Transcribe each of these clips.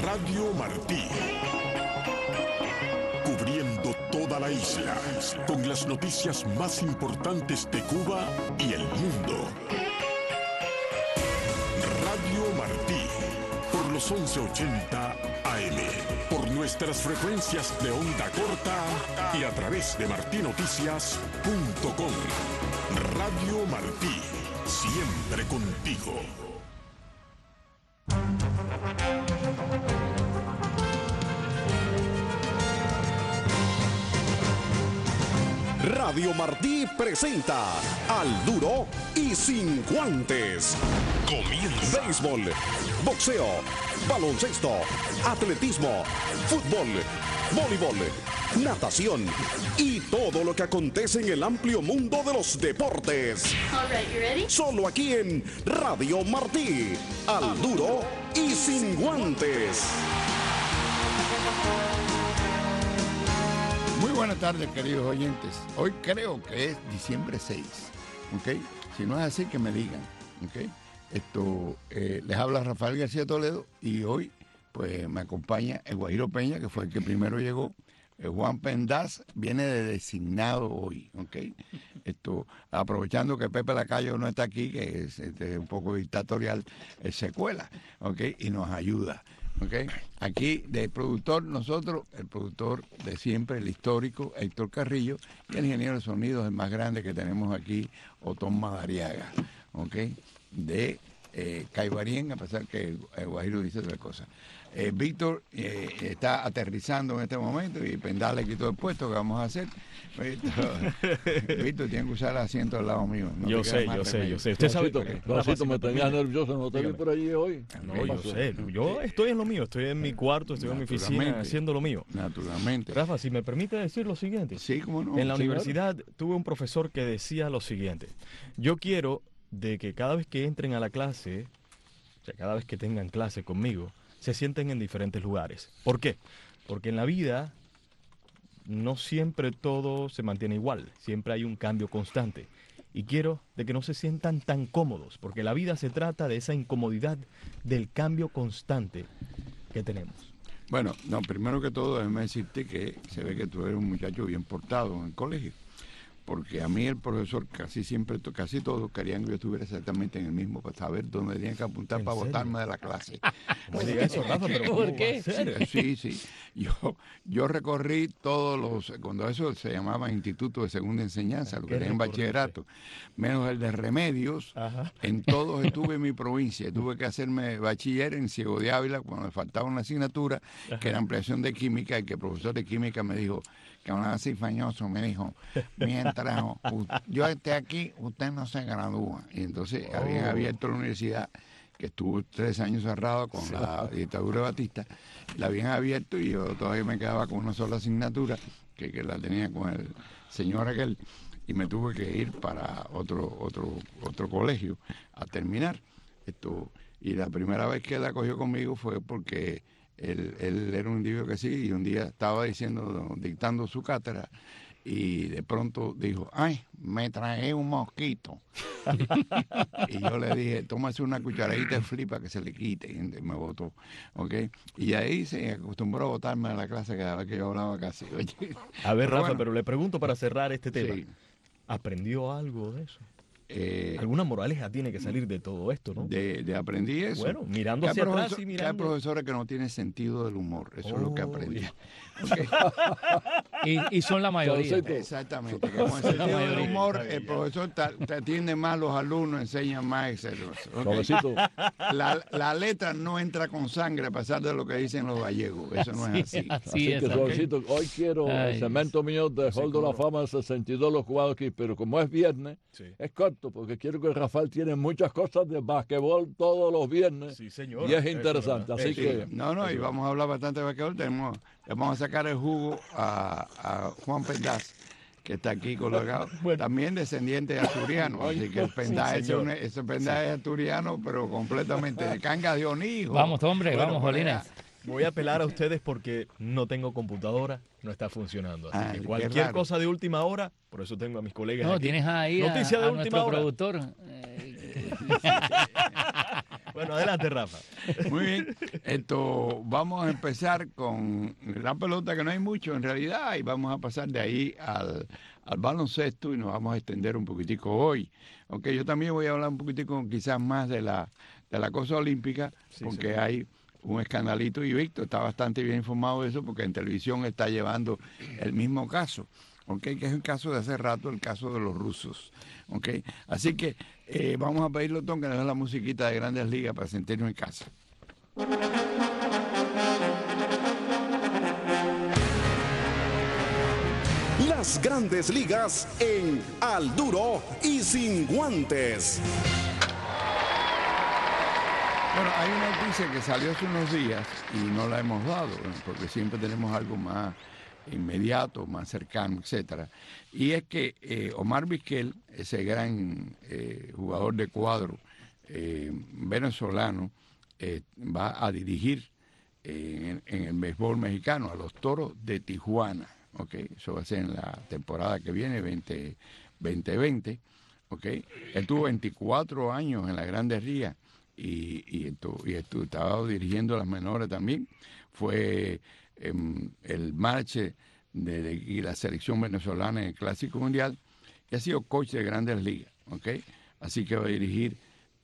Radio Martí. Cubriendo toda la isla, con las noticias más importantes de Cuba y el mundo. Radio Martí, por los 1180 AM, por nuestras frecuencias de onda corta y a través de martinoticias.com. Radio Martí, siempre contigo. Radio Martí presenta Al Duro y Sin Guantes. Comienza. Béisbol, boxeo, baloncesto, atletismo, fútbol, voleibol, natación y todo lo que acontece en el amplio mundo de los deportes. All right, you ready? Solo aquí en Radio Martí. Al Duro y Sin Guantes. Muy buenas tardes, queridos oyentes. Hoy creo que es diciembre 6, ¿ok? Si no es así, que me digan, ¿ok? Les habla Rafael García Toledo y hoy, pues, me acompaña el Guajiro Peña, que fue el que primero llegó. Juan Pendaz viene de designado hoy, ¿ok? Aprovechando que Pepe Lacayo no está aquí, que es un poco dictatorial, se cuela, ¿ok? Y nos ayuda. Okay. Aquí de productor nosotros, el productor de siempre, el histórico Héctor Carrillo, y el ingeniero de sonidos, el más grande que tenemos aquí, Otón Madariaga, okay, de Caibarien, a pesar que el Guajiro dice otra cosa. Víctor está aterrizando en este momento y Pendal le quitó el puesto. ¿Qué vamos a hacer? Víctor tiene que usar el asiento al lado mío. No yo sé. Usted sabe que me tenías nervioso, no te vi por allí hoy. No, yo sé. Yo estoy en lo mío, estoy en mi cuarto, estoy en mi oficina haciendo lo mío. Naturalmente. Rafa, si me permite decir lo siguiente. Sí, cómo no. En la universidad tuve un profesor que decía lo siguiente. Yo quiero de que cada vez que entren a la clase, o sea, cada vez que tengan clase conmigo, se sienten en diferentes lugares. ¿Por qué? Porque en la vida no siempre todo se mantiene igual, siempre hay un cambio constante. Y quiero de que no se sientan tan cómodos, porque la vida se trata de esa incomodidad del cambio constante que tenemos. Bueno, no, primero que todo, déjame decirte que se ve que tú eres un muchacho bien portado en el colegio. Porque a mí el profesor casi todos querían que yo estuviera exactamente en el mismo para saber dónde tenían que apuntar para botarme de la clase. No diga eso, Rafa, pero ¿por qué? Sí. Yo recorrí todos cuando eso se llamaba Instituto de Segunda Enseñanza, lo que era en bachillerato, menos el de remedios. Ajá. En todos estuve en mi provincia. Tuve que hacerme bachiller en Ciego de Ávila cuando me faltaba una asignatura, que era ampliación de química, y que el profesor de química me dijo, que aún así fañoso, me dijo, mientras yo esté aquí, usted no se gradúa. Y entonces habían abierto la universidad, que estuvo 3 años cerrado con la dictadura de Batista, la habían abierto y yo todavía me quedaba con una sola asignatura, que la tenía con el señor aquel, y me tuve que ir para otro colegio a terminar. Y la primera vez que él acogió conmigo fue porque él era un individuo que sí, y un día estaba dictando su cátedra, y de pronto dijo, ay, me tragué un mosquito. Y yo le dije, tómase una cucharadita de flipa que se le quite, y me botó, ¿ok? Y ahí se acostumbró a botarme de la clase cada vez que yo hablaba casi. Oye. A ver, Rafa, pero le pregunto para cerrar este tema, sí. ¿Aprendió algo de eso? Alguna moraleja tiene que salir de todo esto, ¿no? De aprendí eso. Bueno, mirando hacia atrás y mirando. Hay profesores que no tienen sentido del humor, eso es lo que aprendí. Okay. y son la mayoría. Exactamente. Con el sentido del humor, el profesor te atiende más los alumnos, enseña más, etc. Okay. La letra no entra con sangre a pesar de lo que dicen los gallegos. Eso no es así. Así que, Suavecito, hoy quiero el cemento mío de Hall de la Fama del 62, los jugados aquí, pero como es viernes, es corto, porque quiero que Rafael tiene muchas cosas de basquetbol todos los viernes. Sí, señor. Y es interesante, así que... No, y vamos a hablar bastante de basquetbol. Vamos a sacar el jugo a Juan Pendaz, que está aquí colocado, también descendiente de asturiano, así que el Pendaz ese Pendaz es asturiano, pero completamente de Cangas de Oní. Vamos, hombre, vamos, Jolines. Voy a apelar a ustedes porque no tengo computadora, no está funcionando. Así que cualquier cosa de última hora, por eso tengo a mis colegas. No, aquí. tienes ahí noticia de última nuestro hora. Productor. Bueno, adelante, Rafa. Muy bien. Vamos a empezar con la pelota, que no hay mucho en realidad, y vamos a pasar de ahí al baloncesto y nos vamos a extender un poquitico hoy. Aunque yo también voy a hablar un poquitico quizás más de la cosa olímpica, porque hay un escandalito y Víctor está bastante bien informado de eso, porque en televisión está llevando el mismo caso, que es un caso de hace rato, el caso de los rusos. Así que vamos a pedirle a Tom que nos dé la musiquita de Grandes Ligas para sentirnos en casa. Las Grandes Ligas en Al Duro y Sin Guantes. Bueno, hay una noticia que salió hace unos días y no la hemos dado, porque siempre tenemos algo más inmediato, más cercano, etcétera. Y es que Omar Vizquel, ese gran jugador de cuadro venezolano, va a dirigir en el béisbol mexicano a los Toros de Tijuana. Eso va a ser en la temporada que viene, 2020. Él tuvo 24 años en las Grandes Ligas y estaba dirigiendo las menores también. Fue el manager de la selección venezolana en el Clásico Mundial y ha sido coach de Grandes Ligas. Así que va a dirigir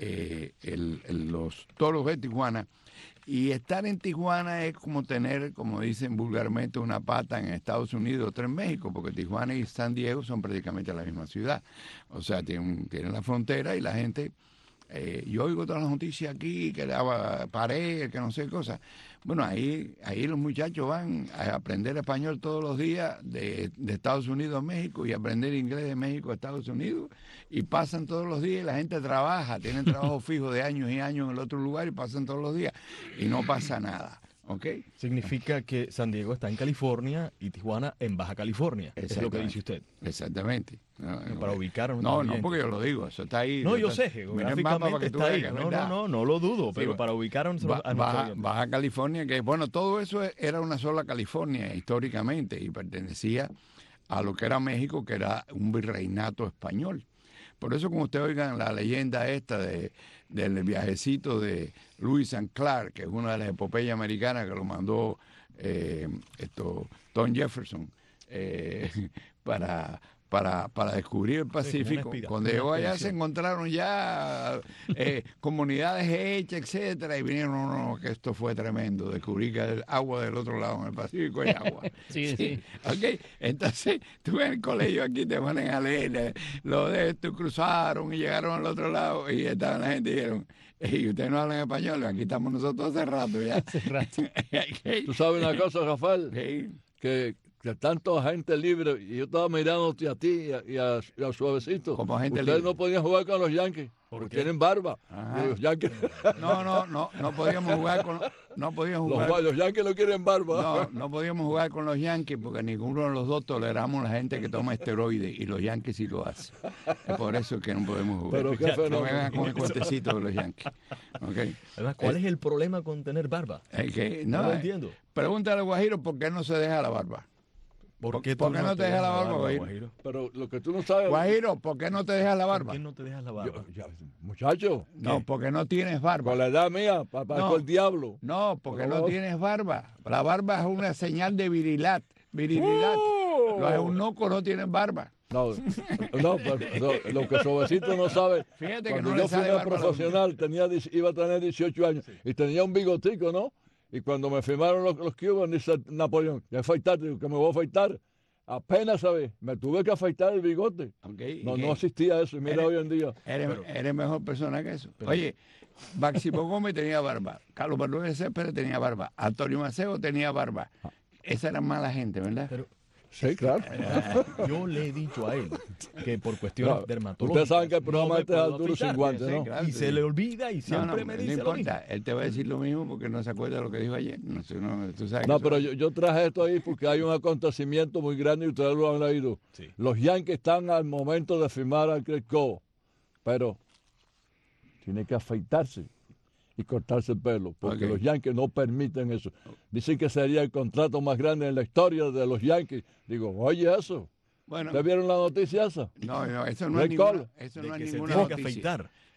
los Toros de Tijuana. Y estar en Tijuana es como tener, como dicen vulgarmente, una pata en Estados Unidos, otra en México, porque Tijuana y San Diego son prácticamente la misma ciudad. O sea, tienen la frontera y la gente... yo oigo todas las noticias aquí, que daba pared, que no sé qué cosa. Bueno, ahí los muchachos van a aprender español todos los días de Estados Unidos a México y aprender inglés de México a Estados Unidos, y pasan todos los días y la gente trabaja, tienen trabajo fijo de años y años en el otro lugar y pasan todos los días y no pasa nada. Significa que San Diego está en California y Tijuana en Baja California. Es lo que dice usted. Exactamente. Para ubicarnos. No, porque yo lo digo, eso está ahí. No, yo sé, geográficamente está ahí. No lo dudo, pero para ubicarnos a Baja California, que bueno, todo eso era una sola California históricamente y pertenecía a lo que era México, que era un virreinato español. Por eso, como ustedes oigan la leyenda esta del viajecito de Lewis and Clark, que es una de las epopeyas americanas que lo mandó Tom Jefferson para descubrir el Pacífico. Cuando llegó allá se encontraron ya comunidades hechas, etcétera, y vinieron, que esto fue tremendo, descubrí que el agua del otro lado, en el Pacífico hay agua. Sí. Entonces, tú en el colegio aquí te ponen a leer, lo de esto, cruzaron y llegaron al otro lado, y estaban la gente y dijeron, y ustedes no hablan español, aquí estamos nosotros hace rato ya. Tú sabes una cosa, Rafael, que tanta gente libre, y yo estaba mirándote a ti y a Suavecito. Como gente Ustedes libre. no podían jugar con los Yankees, porque tienen barba. Los Yankees... No podíamos jugar con... Los Yankees no quieren barba. No podíamos jugar con los Yankees porque ninguno de los dos toleramos a la gente que toma esteroides, y los Yankees sí lo hacen. Es por eso que no podemos jugar. Pero qué fenómeno. No me vengan con el cuentecito de los Yankees. Además, ¿cuál es el problema con tener barba? No lo entiendo. Pregúntale a Guajiro por qué no se deja la barba. ¿Por qué no te dejas la barba, Guajiro? Pero lo que tú no sabes... Guajiro, ¿por qué no te dejas la barba? ¿Por qué no te dejas la barba? Muchacho. No, porque no tienes barba. Con la edad mía, para el diablo. No, porque no tienes barba. La barba es una señal de virilidad. Los eunucos no tienen barba. No, pero lo que Suavecito no sabe. Fíjate cuando que no yo le fui sale barba profesional, iba a tener 18 años y tenía un bigotico, ¿no? Y cuando me firmaron los cubos, dice Napoleón, ya afeitarte, digo, que me voy a afeitar. Apenas, ¿sabes? Me tuve que afeitar el bigote. No existía eso. Y mira hoy en día. Eres mejor persona que eso. Oye, Máximo Gómez tenía barba. Carlos Manuel Céspedes tenía barba. Antonio Maceo tenía barba. Esa era mala gente, ¿verdad? Sí, claro. Yo le he dicho a él que por cuestiones dermatológicas... Ustedes saben que el programa este es Al Duro Sin Guantes, ¿no? Claro, y se le olvida y siempre me dice lo mismo. Él te va a decir lo mismo porque no se acuerda de lo que dijo ayer. Tú sabes pero yo traje esto ahí porque hay un acontecimiento muy grande y ustedes lo han leído. Sí. Los Yankees están al momento de firmar a Craig Cole, pero tiene que afeitarse y cortarse el pelo, porque los Yankees no permiten eso. Dicen que sería el contrato más grande en la historia de los Yankees. Digo, oye eso. Bueno, ¿Ustedes vieron la noticia esa? No, eso no es ninguna, noticia.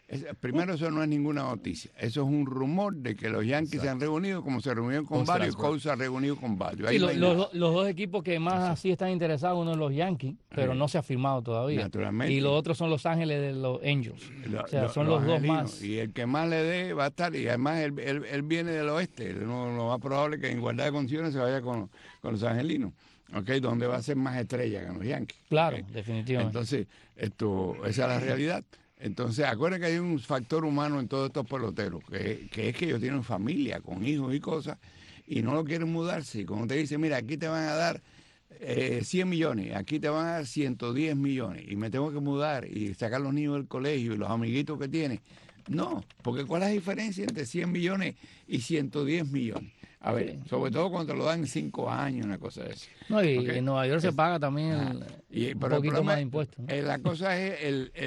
Primero, eso no es ninguna noticia. Eso es un rumor de que los Yankees se han reunido, como se reunieron con varios, Cole se ha reunido con varios. Sí, los dos equipos que más así están interesados, uno es los Yankees, pero no se ha firmado todavía. Naturalmente. Y los otros son Los Ángeles de los Angels. O sea, son los dos más. Y el que más le dé va a estar, y además él viene del oeste. Lo más probable es que en igualdad de condiciones se vaya con los angelinos. Okay, donde va a ser más estrella que en los Yankees. Claro, okay. Definitivamente. Entonces, esa es la realidad. Entonces, acuérdense que hay un factor humano en todos estos peloteros, que es que ellos tienen familia, con hijos y cosas, y no lo quieren mudarse. Y cuando te dicen, mira, aquí te van a dar 100 millones, aquí te van a dar 110 millones, y me tengo que mudar y sacar los niños del colegio y los amiguitos que tiene. No, porque ¿cuál es la diferencia entre 100 millones y 110 millones? A ver, sobre todo cuando lo dan en 5 años, una cosa de esa. No, y en Nueva York se paga también un poquito más de impuestos, ¿no? La cosa es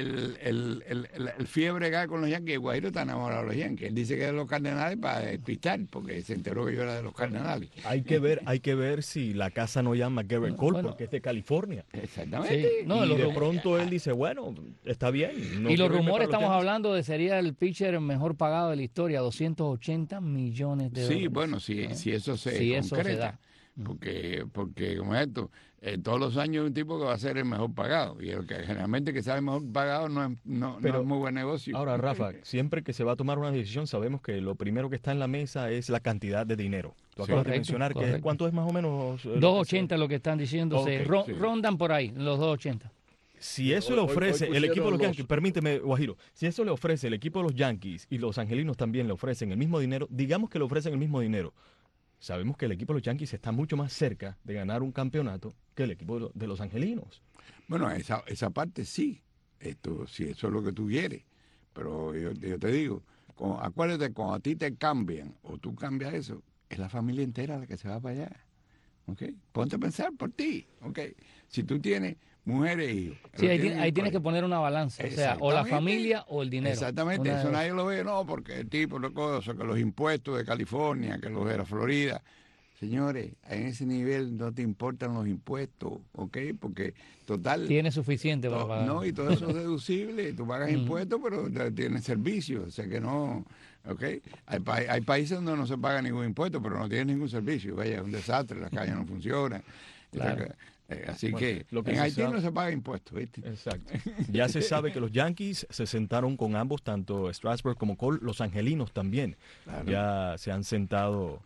el fiebre que hay con los Yankees. Guajiro está enamorado de los Yankees. Él dice que es de los Cardenales para despistar, porque se enteró que yo era de los Cardenales. Hay que ver si la casa no llama Garrett Cole, porque es de California. Exactamente. Sí. No, y de pronto él dice, bueno, está bien. No, y los rumores estamos hablando de sería el pitcher mejor pagado de la historia, 280 millones de dólares. Sí, bueno, si eso se concreta. Porque como es esto, todos los años hay un tipo que va a ser el mejor pagado, y el que generalmente que sabe mejor pagado no es muy buen negocio. Ahora, Rafa, siempre que se va a tomar una decisión sabemos que lo primero que está en la mesa es la cantidad de dinero. Tú acabas de mencionar que ¿cuánto es más o menos? 280 lo que están diciendo, rondan por ahí, los 280. Si eso le ofrece el equipo de los Yankees, permíteme, Guajiro, si eso le ofrece el equipo de los Yankees y los angelinos también le ofrecen el mismo dinero, digamos que le ofrecen el mismo dinero, sabemos que el equipo de los Yankees está mucho más cerca de ganar un campeonato que el equipo de los angelinos. Bueno, esa parte sí, si eso es lo que tú quieres, pero yo te digo, acuérdate, cuando a ti te cambian o tú cambias eso, es la familia entera la que se va para allá. ¿Okay? Ponte a pensar por ti. ¿Okay? Si tú tienes mujeres e hijos. Sí, ahí tienes que poner una balanza, o sea, o la familia o el dinero. Exactamente, eso nadie lo ve, no, porque el tipo de cosas, que los impuestos de California, que los de la Florida. Señores, en ese nivel no te importan los impuestos, ¿ok? Porque total... Tienes suficiente para pagar. No, y todo eso es deducible, tú pagas impuestos, pero tienes servicios, o sea que no... ¿Ok? Hay países donde no se paga ningún impuesto, pero no tienes ningún servicio. Vaya, es un desastre, las calles no funcionan. Claro. Así que en Haití no se paga impuestos, ¿viste? Exacto. Ya se sabe que los Yankees se sentaron con ambos, tanto Strasburg como Cole, los angelinos también. Claro. Ya se han sentado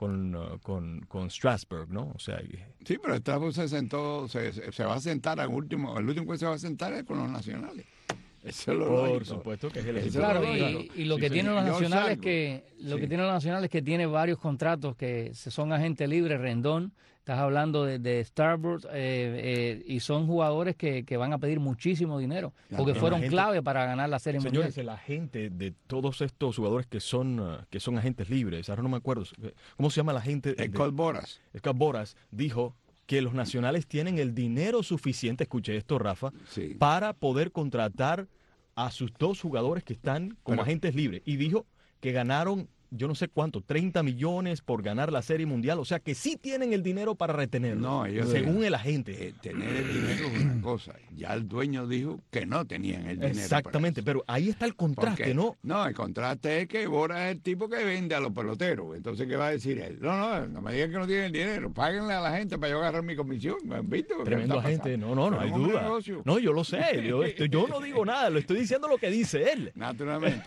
con Strasburg, ¿no? O sea, sí, pero Strasburg se sentó, se va a sentar el último que se va a sentar es con los nacionales. Eso es lo por lógico. Supuesto que es el claro, y lo que tienen los nacionales que tienen los nacionales que tiene varios contratos que son agentes libres. Rendón, estás hablando de Starbucks, y son jugadores que van a pedir muchísimo dinero porque fueron clave para ganar la Serie Mundial. Señores, el agente de todos estos jugadores que son agentes libres, ahora no me acuerdo cómo se llama el agente. Scott Boras. Scott Boras dijo que los nacionales tienen el dinero suficiente, escuché esto, Rafa, para poder contratar a sus dos jugadores que están como agentes libres. Y dijo que ganaron, yo no sé cuánto, 30 millones por ganar la Serie Mundial. O sea que sí tienen el dinero para retenerlo, no, según el agente. Tener el dinero es una cosa. Ya el dueño dijo que no tenían el dinero. Exactamente, pero ahí está el contraste, ¿no? No, el contraste es que Boras es el tipo que vende a los peloteros. Entonces, ¿qué va a decir él? No me digan que no tienen el dinero. Páguenle a la gente para yo agarrar mi comisión. ¿Me han visto? Tremendo agente. No hay duda. No, yo lo sé. Yo no digo nada. Lo estoy diciendo lo que dice él. Naturalmente.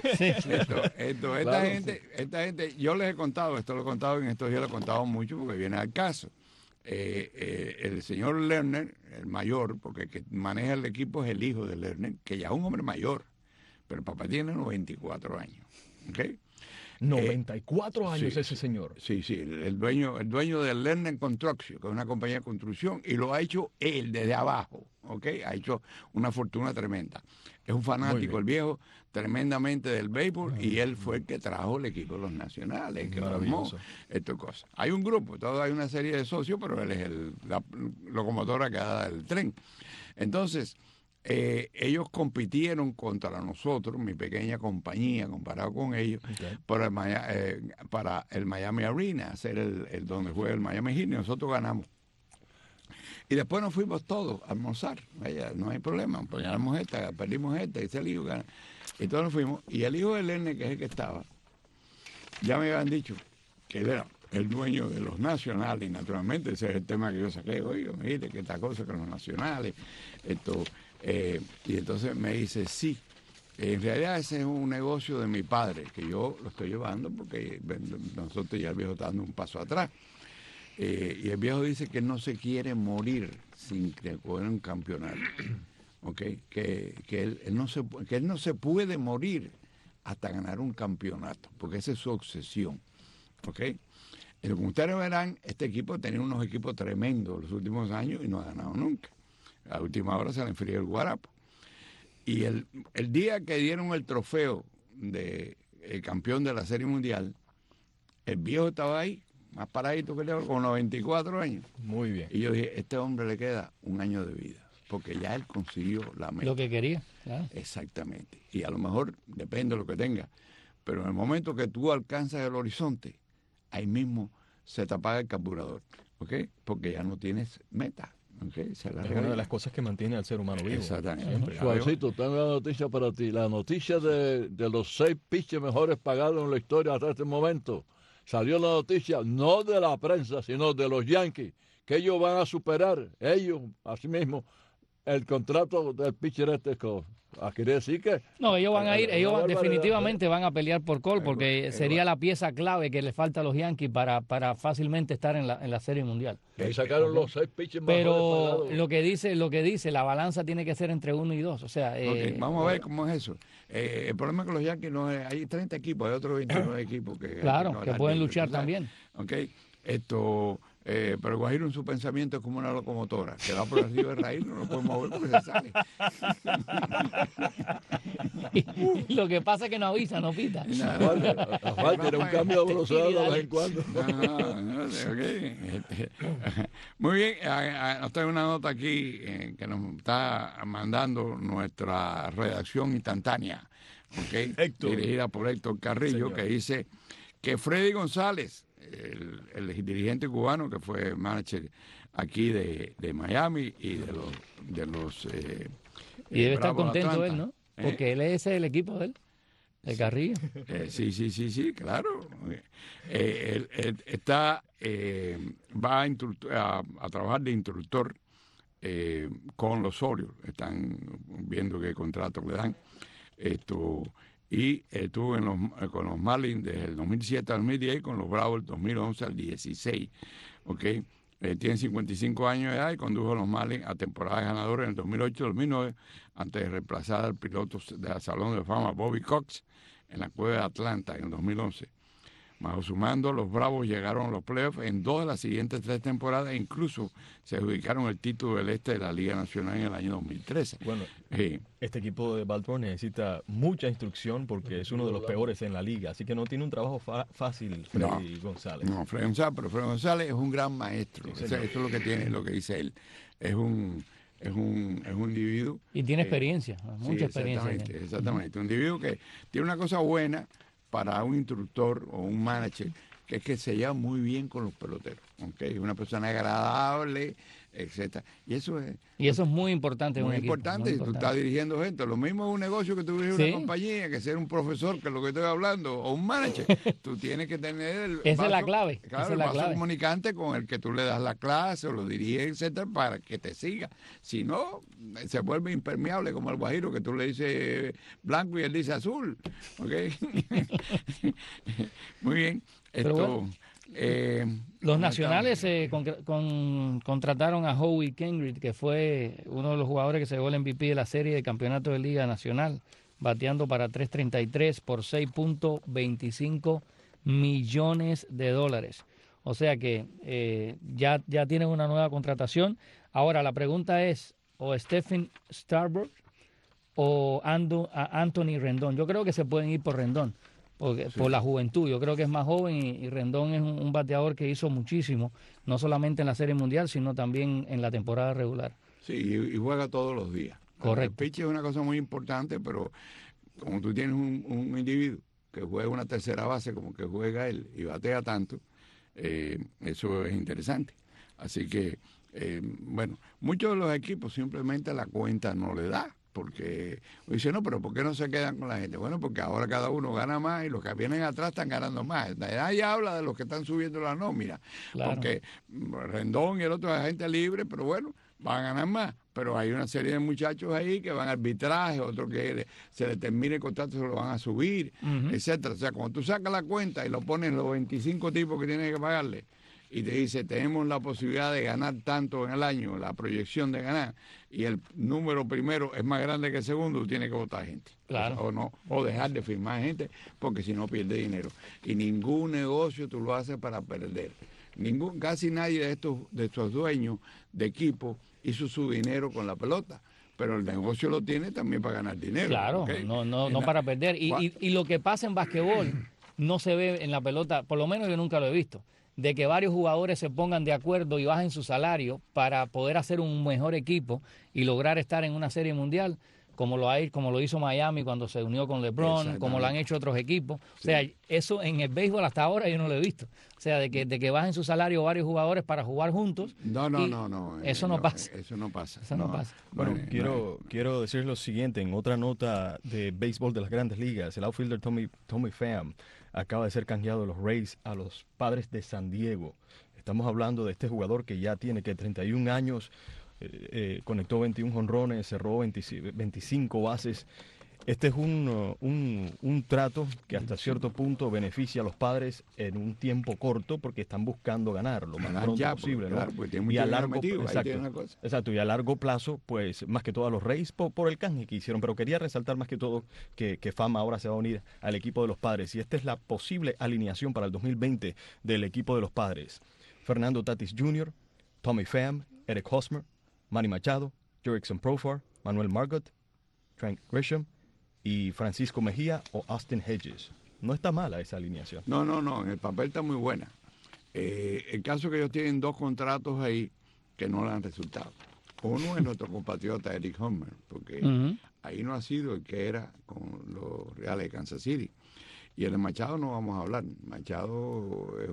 Esta gente, yo les he contado, esto lo he contado en estos días, lo he contado mucho porque viene al caso. El señor Lerner, el mayor, porque el que maneja el equipo es el hijo de Lerner, que ya es un hombre mayor, pero el papá tiene 94 años. ¿Okay? 94 años ese señor. Sí, el dueño de Lerner Construction, que es una compañía de construcción, y lo ha hecho él desde abajo, ¿ok? Ha hecho una fortuna tremenda. Es un fanático, el viejo, tremendamente del béisbol, y él fue el que trajo el equipo de los nacionales, que armó estas cosas. Hay un grupo, hay una serie de socios, pero él es la locomotora que da el tren. Entonces, ellos compitieron contra nosotros, mi pequeña compañía, comparado con ellos, para el Miami Arena, hacer el donde juega el Miami Heat, y nosotros ganamos. Y después nos fuimos todos a almorzar. Vaya, no hay problema, pues ganamos esta, perdimos esta, y el hijo gana. Y todos nos fuimos. Y el hijo del nene, que es el que estaba, ya me habían dicho que él era el dueño de los nacionales, y naturalmente ese es el tema que yo saqué. Oiga, me dijiste que esta cosa con los nacionales, y entonces me dice, sí, en realidad ese es un negocio de mi padre, que yo lo estoy llevando porque nosotros ya el viejo está dando un paso atrás. Y el viejo dice que no se quiere morir sin coger un campeonato, ¿okay? Que él no se puede morir hasta ganar un campeonato, porque esa es su obsesión, ¿okay? Y como ustedes verán, este equipo tenía unos equipos tremendos los últimos años y no ha ganado nunca. A última hora se le enfrió el guarapo. Y el día que dieron el trofeo de el campeón de la Serie Mundial, el viejo estaba ahí, más paradito que yo, con 94 años. Muy bien. Y yo dije, este hombre le queda un año de vida, porque ya él consiguió la meta. Lo que quería, claro. Exactamente. Y a lo mejor, depende de lo que tenga, pero en el momento que tú alcanzas el horizonte, ahí mismo se te apaga el carburador, ¿ok? Porque ya no tienes meta, ¿ok? Es una de las cosas que mantiene al ser humano vivo. Exactamente. Suavecito, tengo una noticia para ti. La noticia de los 6 pitchers mejores pagados en la historia hasta este momento. Salió la noticia, no de la prensa, sino de los Yankees, que ellos van a superar, ellos, así mismo, el contrato del pitcher este. Quiere decir que... No, ellos van a ir, definitivamente van a pelear por Cole, porque sería la pieza clave que le falta a los Yankees para fácilmente estar en la Serie Mundial. Ahí sacaron los 6 pitchers mejores Pero pagados. lo que dice, la balanza tiene que ser entre 1 y 2. O sea, vamos a ver cómo es eso. El problema es que los Yankees hay 30 equipos, hay otros 29 equipos que... Claro, que pueden luchar también. Ok, pero el Guajiro en su pensamiento es como una locomotora, que va por arriba de raíz, no lo puede mover porque se sale. Lo que pasa es que no avisa, no pita. Aparte, un cambio de velocidad de vez en cuando. Muy bien, nos trae una nota aquí que nos está mandando nuestra redacción instantánea, dirigida por Héctor Carrillo, que dice que Freddy González, el dirigente cubano que fue manager aquí de Miami y de los y debe estar Bravos contento Atlanta, él, ¿no? Porque él es el equipo de él, de Carrillo. Sí, claro. Él va a trabajar de instructor con los Orioles. Están viendo qué contrato le dan. Y estuvo con los Marlins desde el 2007 al 2010 y con los Bravos del 2011 al 16. ¿Okay? Tiene 55 años de edad y condujo a los Marlins a temporadas ganadoras en el 2008-2009 antes de reemplazar al piloto del Salón de Fama Bobby Cox en la Cueva de Atlanta en el 2011. Bajo su mando, los Bravos llegaron a los playoffs en 2 de las siguientes 3 temporadas e incluso se adjudicaron el título del este de la Liga Nacional en el año 2013. Bueno, este equipo de Baltimore necesita mucha instrucción porque es uno de los peores en la liga, así que no tiene un trabajo fácil Freddy González. No, Freddy González es un gran maestro. Sí, eso es lo que tiene, lo que dice él. Es un individuo. Y tiene experiencia, mucha experiencia. Exactamente. Un individuo que tiene una cosa buena para un instructor o un manager, que es que se lleva muy bien con los peloteros, ¿okay? Es una persona agradable, etcétera. Y eso es muy importante en un equipo. Muy importante si tú estás dirigiendo gente. Lo mismo es un negocio que tú diriges una compañía, que ser un profesor, que es lo que estoy hablando, o un manager. Tú tienes que tener esa es la clave. Claro, el vaso comunicante con el que tú le das la clase o lo diriges, etcétera, para que te siga. Si no, se vuelve impermeable como el Guajiro, que tú le dices blanco y él dice azul. ¿Okay? Muy bien. Los nacionales contrataron a Howie Kendrick, que fue uno de los jugadores que se llevó el MVP de la serie de campeonato de Liga Nacional, bateando para .333 por $6.25 millones. O sea que ya tienen una nueva contratación. Ahora la pregunta es, o Stephen Strasburg o Anthony Rendón. Yo creo que se pueden ir por Rendón. Por la juventud, yo creo que es más joven y Rendón es un bateador que hizo muchísimo, no solamente en la Serie Mundial, sino también en la temporada regular. Sí, y juega todos los días. Correcto. El pitch es una cosa muy importante, pero como tú tienes un individuo que juega una tercera base como que juega él y batea tanto, eso es interesante. Así que, bueno, muchos de los equipos simplemente la cuenta no le da. Porque dice, no, pero ¿por qué no se quedan con la gente? Bueno, porque ahora cada uno gana más y los que vienen atrás están ganando más. Nadie habla de los que están subiendo la nómina, claro. Porque Rendón y el otro es agente libre, pero bueno, van a ganar más. Pero hay una serie de muchachos ahí que van a arbitraje, otros que se les termine el contrato, se lo van a subir, etcétera. O sea, cuando tú sacas la cuenta y lo pones los 25 tipos que tienes que pagarle, y te dice, tenemos la posibilidad de ganar tanto en el año, la proyección de ganar, y el número primero es más grande que el segundo, tú tienes que votar gente. Claro. O dejar de firmar gente, porque si no pierde dinero. Y ningún negocio tú lo haces para perder. Casi nadie de estos dueños de equipo hizo su dinero con la pelota. Pero el negocio lo tiene también para ganar dinero. Claro, ¿okay? no para perder. Y lo que pasa en basquetbol no se ve en la pelota, por lo menos yo nunca lo he visto, de que varios jugadores se pongan de acuerdo y bajen su salario para poder hacer un mejor equipo y lograr estar en una serie mundial, como lo hizo Miami cuando se unió con LeBron, como lo han hecho otros equipos. O sea, eso en el béisbol hasta ahora yo no lo he visto. O sea, de que bajen su salario varios jugadores para jugar juntos. No. Eso no pasa. Eso no pasa. Eso no pasa. Bueno, quiero decir lo siguiente. En otra nota de béisbol de las Grandes Ligas, el outfielder Tommy Pham acaba de ser canjeado de los Rays a los Padres de San Diego. Estamos hablando de este jugador que ya tiene 31 años, conectó 21 jonrones, cerró 25 bases. Este es un trato que hasta cierto punto beneficia a los Padres en un tiempo corto porque están buscando ganar lo más pronto posible, ¿no? Claro, y a largo exacto, y a largo plazo, pues más que todo a los Rays por el canje que hicieron, pero quería resaltar más que todo que Pham ahora se va a unir al equipo de los Padres y esta es la posible alineación para el 2020 del equipo de los Padres. Fernando Tatis Jr., Tommy Pham, Eric Hosmer, Manny Machado, Jurickson Profar, Manuel Margot, Trent Grisham y Francisco Mejía o Austin Hedges. No está mala esa alineación. No, en el papel está muy buena. El caso es que ellos tienen 2 contratos ahí que no le han resultado. Uno es nuestro compatriota Eric Hosmer, porque ahí no ha sido el que era con los Reales de Kansas City. Y el de Machado no vamos a hablar. Machado es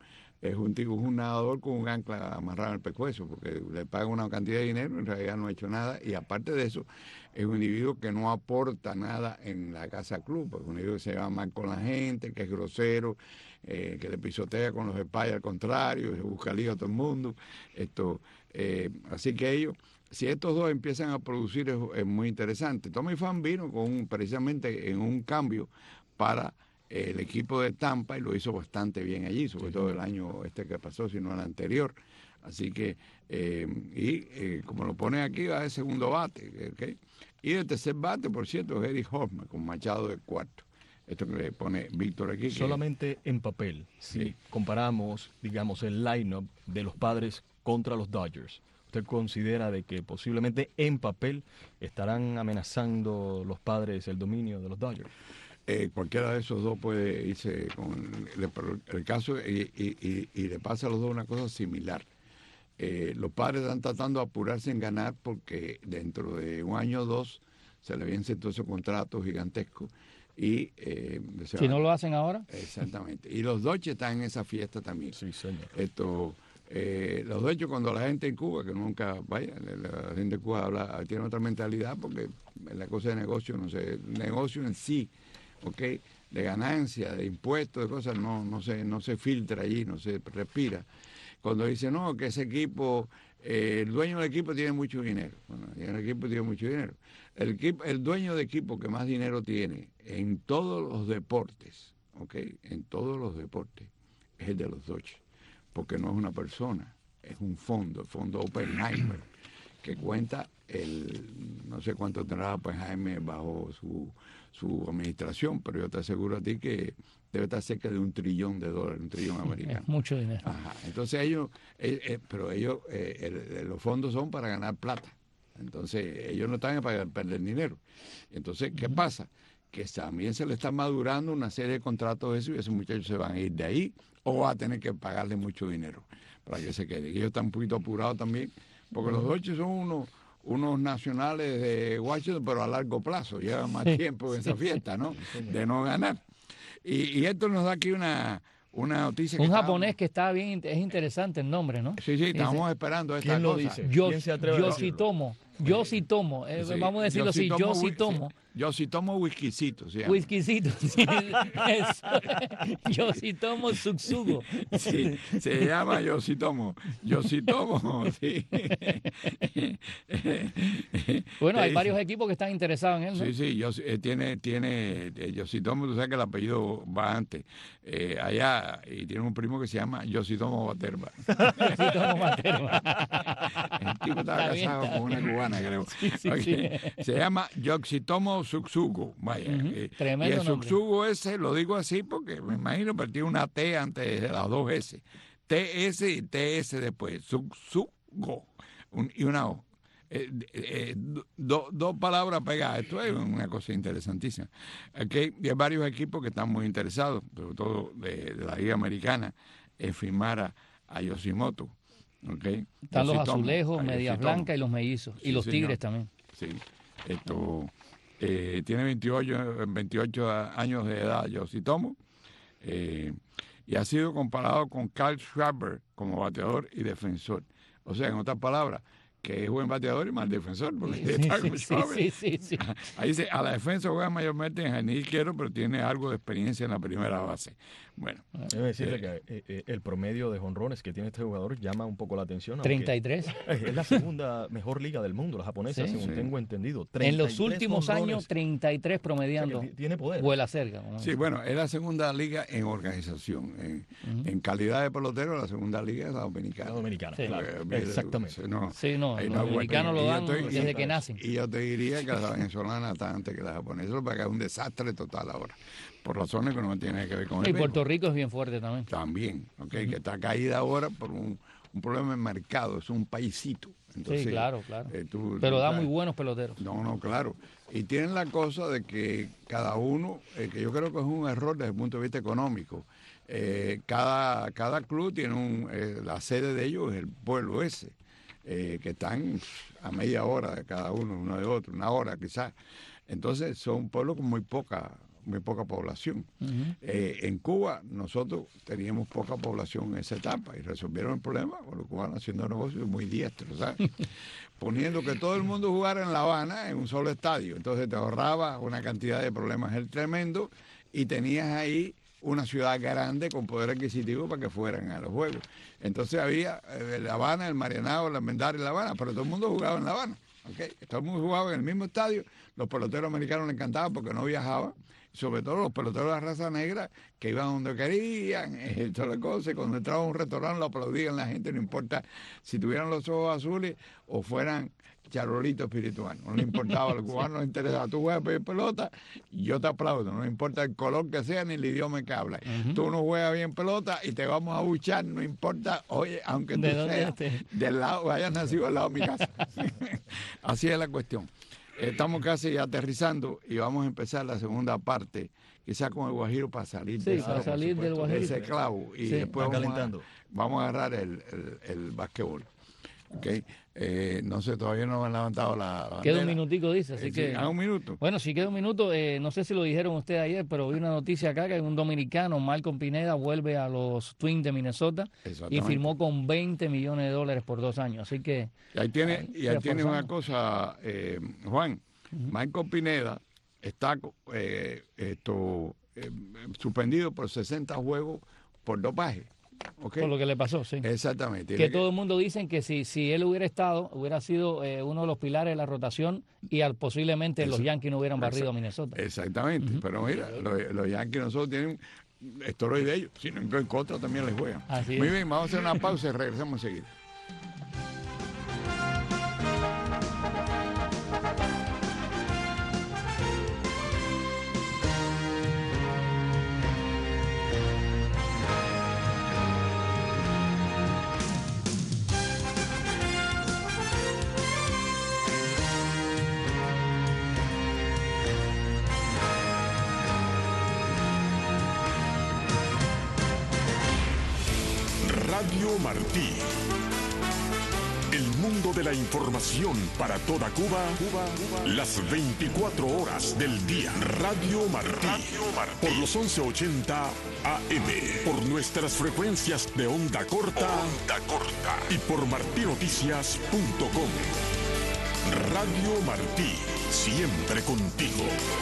un nadador con un ancla amarrado al pescuezo, porque le paga una cantidad de dinero, en realidad no ha hecho nada, y aparte de eso, es un individuo que no aporta nada en la casa club, porque es un individuo que se va mal con la gente, que es grosero, que le pisotea con los espaldas al contrario, se busca lío a todo el mundo. Así que si estos dos empiezan a producir, es muy interesante. Tommy Pham vino precisamente en un cambio para el equipo de Tampa y lo hizo bastante bien allí, sobre todo el año que pasó, sino el anterior. Así que, como lo pone aquí, va de segundo bate. ¿Okay? Y de tercer bate, por cierto, es Eric Hosmer, con Machado de cuarto. Esto que le pone Víctor aquí. Solamente en papel, si comparamos, digamos, el line-up de los Padres contra los Dodgers, ¿usted considera de que posiblemente en papel estarán amenazando los Padres el dominio de los Dodgers? Cualquiera de esos dos puede irse con el caso y le pasa a los dos una cosa similar. Los Padres están tratando de apurarse en ganar porque dentro de un año o dos se le vencen todos esos contratos gigantescos y si no lo hacen ahora. Exactamente. Y los Dodgers están en esa fiesta también. Sí, señor. Los Dodgers, cuando la gente en Cuba, que nunca vaya, la gente de Cuba tiene otra mentalidad porque la cosa de negocio, no sé, negocio en sí, ¿okay? De ganancia, de impuestos, de cosas, no se filtra allí, no se respira. Cuando dice, no, que ese equipo, el dueño del equipo tiene mucho dinero. Bueno, el equipo tiene mucho dinero. El dueño de equipo que más dinero tiene en todos los deportes, ¿okay? En todos los deportes, es el de los Dodgers. Porque no es una persona, es un fondo, el fondo Oppenheimer, que cuenta no sé cuánto tendrá Oppenheimer bajo su administración, pero yo te aseguro a ti que debe estar cerca de $1 trillón, $1 trillón americano. Es mucho dinero. Ajá. Entonces los fondos son para ganar plata. Entonces ellos no están para perder dinero. Entonces, ¿qué pasa? Que también se le está madurando una serie de contratos de eso y esos muchachos se van a ir de ahí o va a tener que pagarle mucho dinero para que se quede. Y ellos están un poquito apurados también, porque los Dodgers son unos nacionales de Washington, pero a largo plazo, llevan más tiempo en esa fiesta, ¿no? De no ganar. Y esto nos da aquí una una noticia. Un japonés que está bien, es interesante el nombre, ¿no? Sí, estamos esperando esta ¿Quién lo cosa. dice? ¿Quién se atreve a decirlo? Yoshitomo, vamos a decirlo así, Yoshitomo. Yoshitomo Whiskycito, se llama. Whiskycito, sí, eso. Yoshitomo Tsutsugo. Sí, se llama Yoshitomo. Yoshitomo, sí. Bueno, hay varios equipos que están interesados en él, ¿no? Sí, tiene Yoshitomo, tú sabes que el apellido va antes, allá, y tiene un primo que se llama Yoshitomo Baterba. Yoshitomo Baterba. El tipo estaba casado con una cubana, creo. Sí, Okay. Se llama Yoshitomo Tsutsugo, vaya. Tremendo y el nombre. Tsutsugo ese, lo digo así porque me imagino que tiene una T antes de las dos S. TS y TS después. Tsutsugo. Y una O. Dos palabras pegadas. Esto es una cosa interesantísima. Okay. Y hay varios equipos que están muy interesados, sobre todo de la Liga Americana, en firmar a Yoshimoto. Okay. Están los Yoshitomo, azulejos, medias Yoshitomo. blancas y los mellizos. Y los señor. tigres también. Sí. Tiene 28 años de edad, Yoshitomo, y ha sido comparado con Carl Schwarber como bateador y defensor. O sea, en otras palabras, que es buen bateador y mal defensor, porque está con Schwarber. Sí. Ahí dice, a la defensa juega mayormente en jardín izquierdo, pero tiene algo de experiencia en la primera base. Bueno. Debe decirle que el promedio de jonrones que tiene este jugador llama un poco la atención. 33. Es la segunda mejor liga del mundo, la japonesa, según tengo entendido. En los últimos años, 33 promediando. O sea, tiene poder. Vuela cerca. Sí, bueno, es la segunda liga en organización. En calidad de pelotero, la segunda liga es la dominicana. La dominicana, Sí. claro. Exactamente. Los dominicanos lo dan desde que nacen. Y yo te diría que la venezolana está antes que la japonesa, porque es un desastre total ahora, por razones que no tienen que ver con Y el Puerto béisbol. Rico es bien fuerte también. También, que está caída ahora por un problema en mercado, es un paisito. Entonces, sí, claro. Tú Pero da sabes. muy buenos peloteros. No, claro. Y tienen la cosa de que cada uno, que yo creo que es un error desde el punto de vista económico, cada club tiene la sede de ellos es el pueblo ese, que están a media hora de cada uno de otro, una hora quizás. Entonces son pueblos con muy poca población. En Cuba nosotros teníamos poca población en esa etapa y resolvieron el problema con los cubanos haciendo negocios muy diestros, ¿sabes? Poniendo que todo el mundo jugara en La Habana en un solo estadio. Entonces te ahorraba una cantidad de problemas tremendo y tenías ahí una ciudad grande con poder adquisitivo para que fueran a los juegos. Entonces había La Habana, el Marianao, la Almendares y La Habana, pero todo el mundo jugaba en La Habana. ¿Okay? Todo el mundo jugaba en el mismo estadio. Los peloteros americanos les encantaban porque no viajaban. Sobre todo los peloteros de la raza negra que iban donde querían, toda la cosa, y cuando entraban a un restaurante lo aplaudían la gente, no importa si tuvieran los ojos azules o fueran charolitos espirituales, no le importaba, a los cubanos no les interesaba, tú juegas pelota y yo te aplaudo, no importa el color que sea ni el idioma que hablas, tú no juegas bien pelota y te vamos a buchar, no importa, oye, aunque tú seas del lado, hayas nacido al lado de mi casa. Así es la cuestión. Estamos casi aterrizando y vamos a empezar la segunda parte, quizás con el Guajiro para salir, para salir del Guajiro. de ese clavo y después vamos a agarrar el basquetbol. Okay. No sé, todavía no han levantado la bandera. Queda un minutico, dice, así que... ¿A un minuto? Bueno, sí queda un minuto. No sé si lo dijeron ustedes ayer, pero vi una noticia acá que un dominicano, Malcolm Pineda, vuelve a los Twins de Minnesota y firmó con $20 millones por 2 años. Así que... Y ahí tiene una cosa, Juan. Malcolm Pineda está suspendido por 60 juegos por dopaje. Okay. Por lo que le pasó, sí. Exactamente. Que todo el mundo dice que si él hubiera estado, hubiera sido uno de los pilares de la rotación y posiblemente los Yankees no hubieran barrido a Minnesota. Exactamente. Pero mira, los Yankees nosotros tienen estoy de ellos, sino en contra también les juegan. Muy bien, vamos a hacer una pausa y regresamos enseguida. Radio Martí, el mundo de la información para toda Cuba, las 24 horas del día. Radio Martí, por los 1180 AM, por nuestras frecuencias de onda corta y por martinoticias.com. Radio Martí, siempre contigo.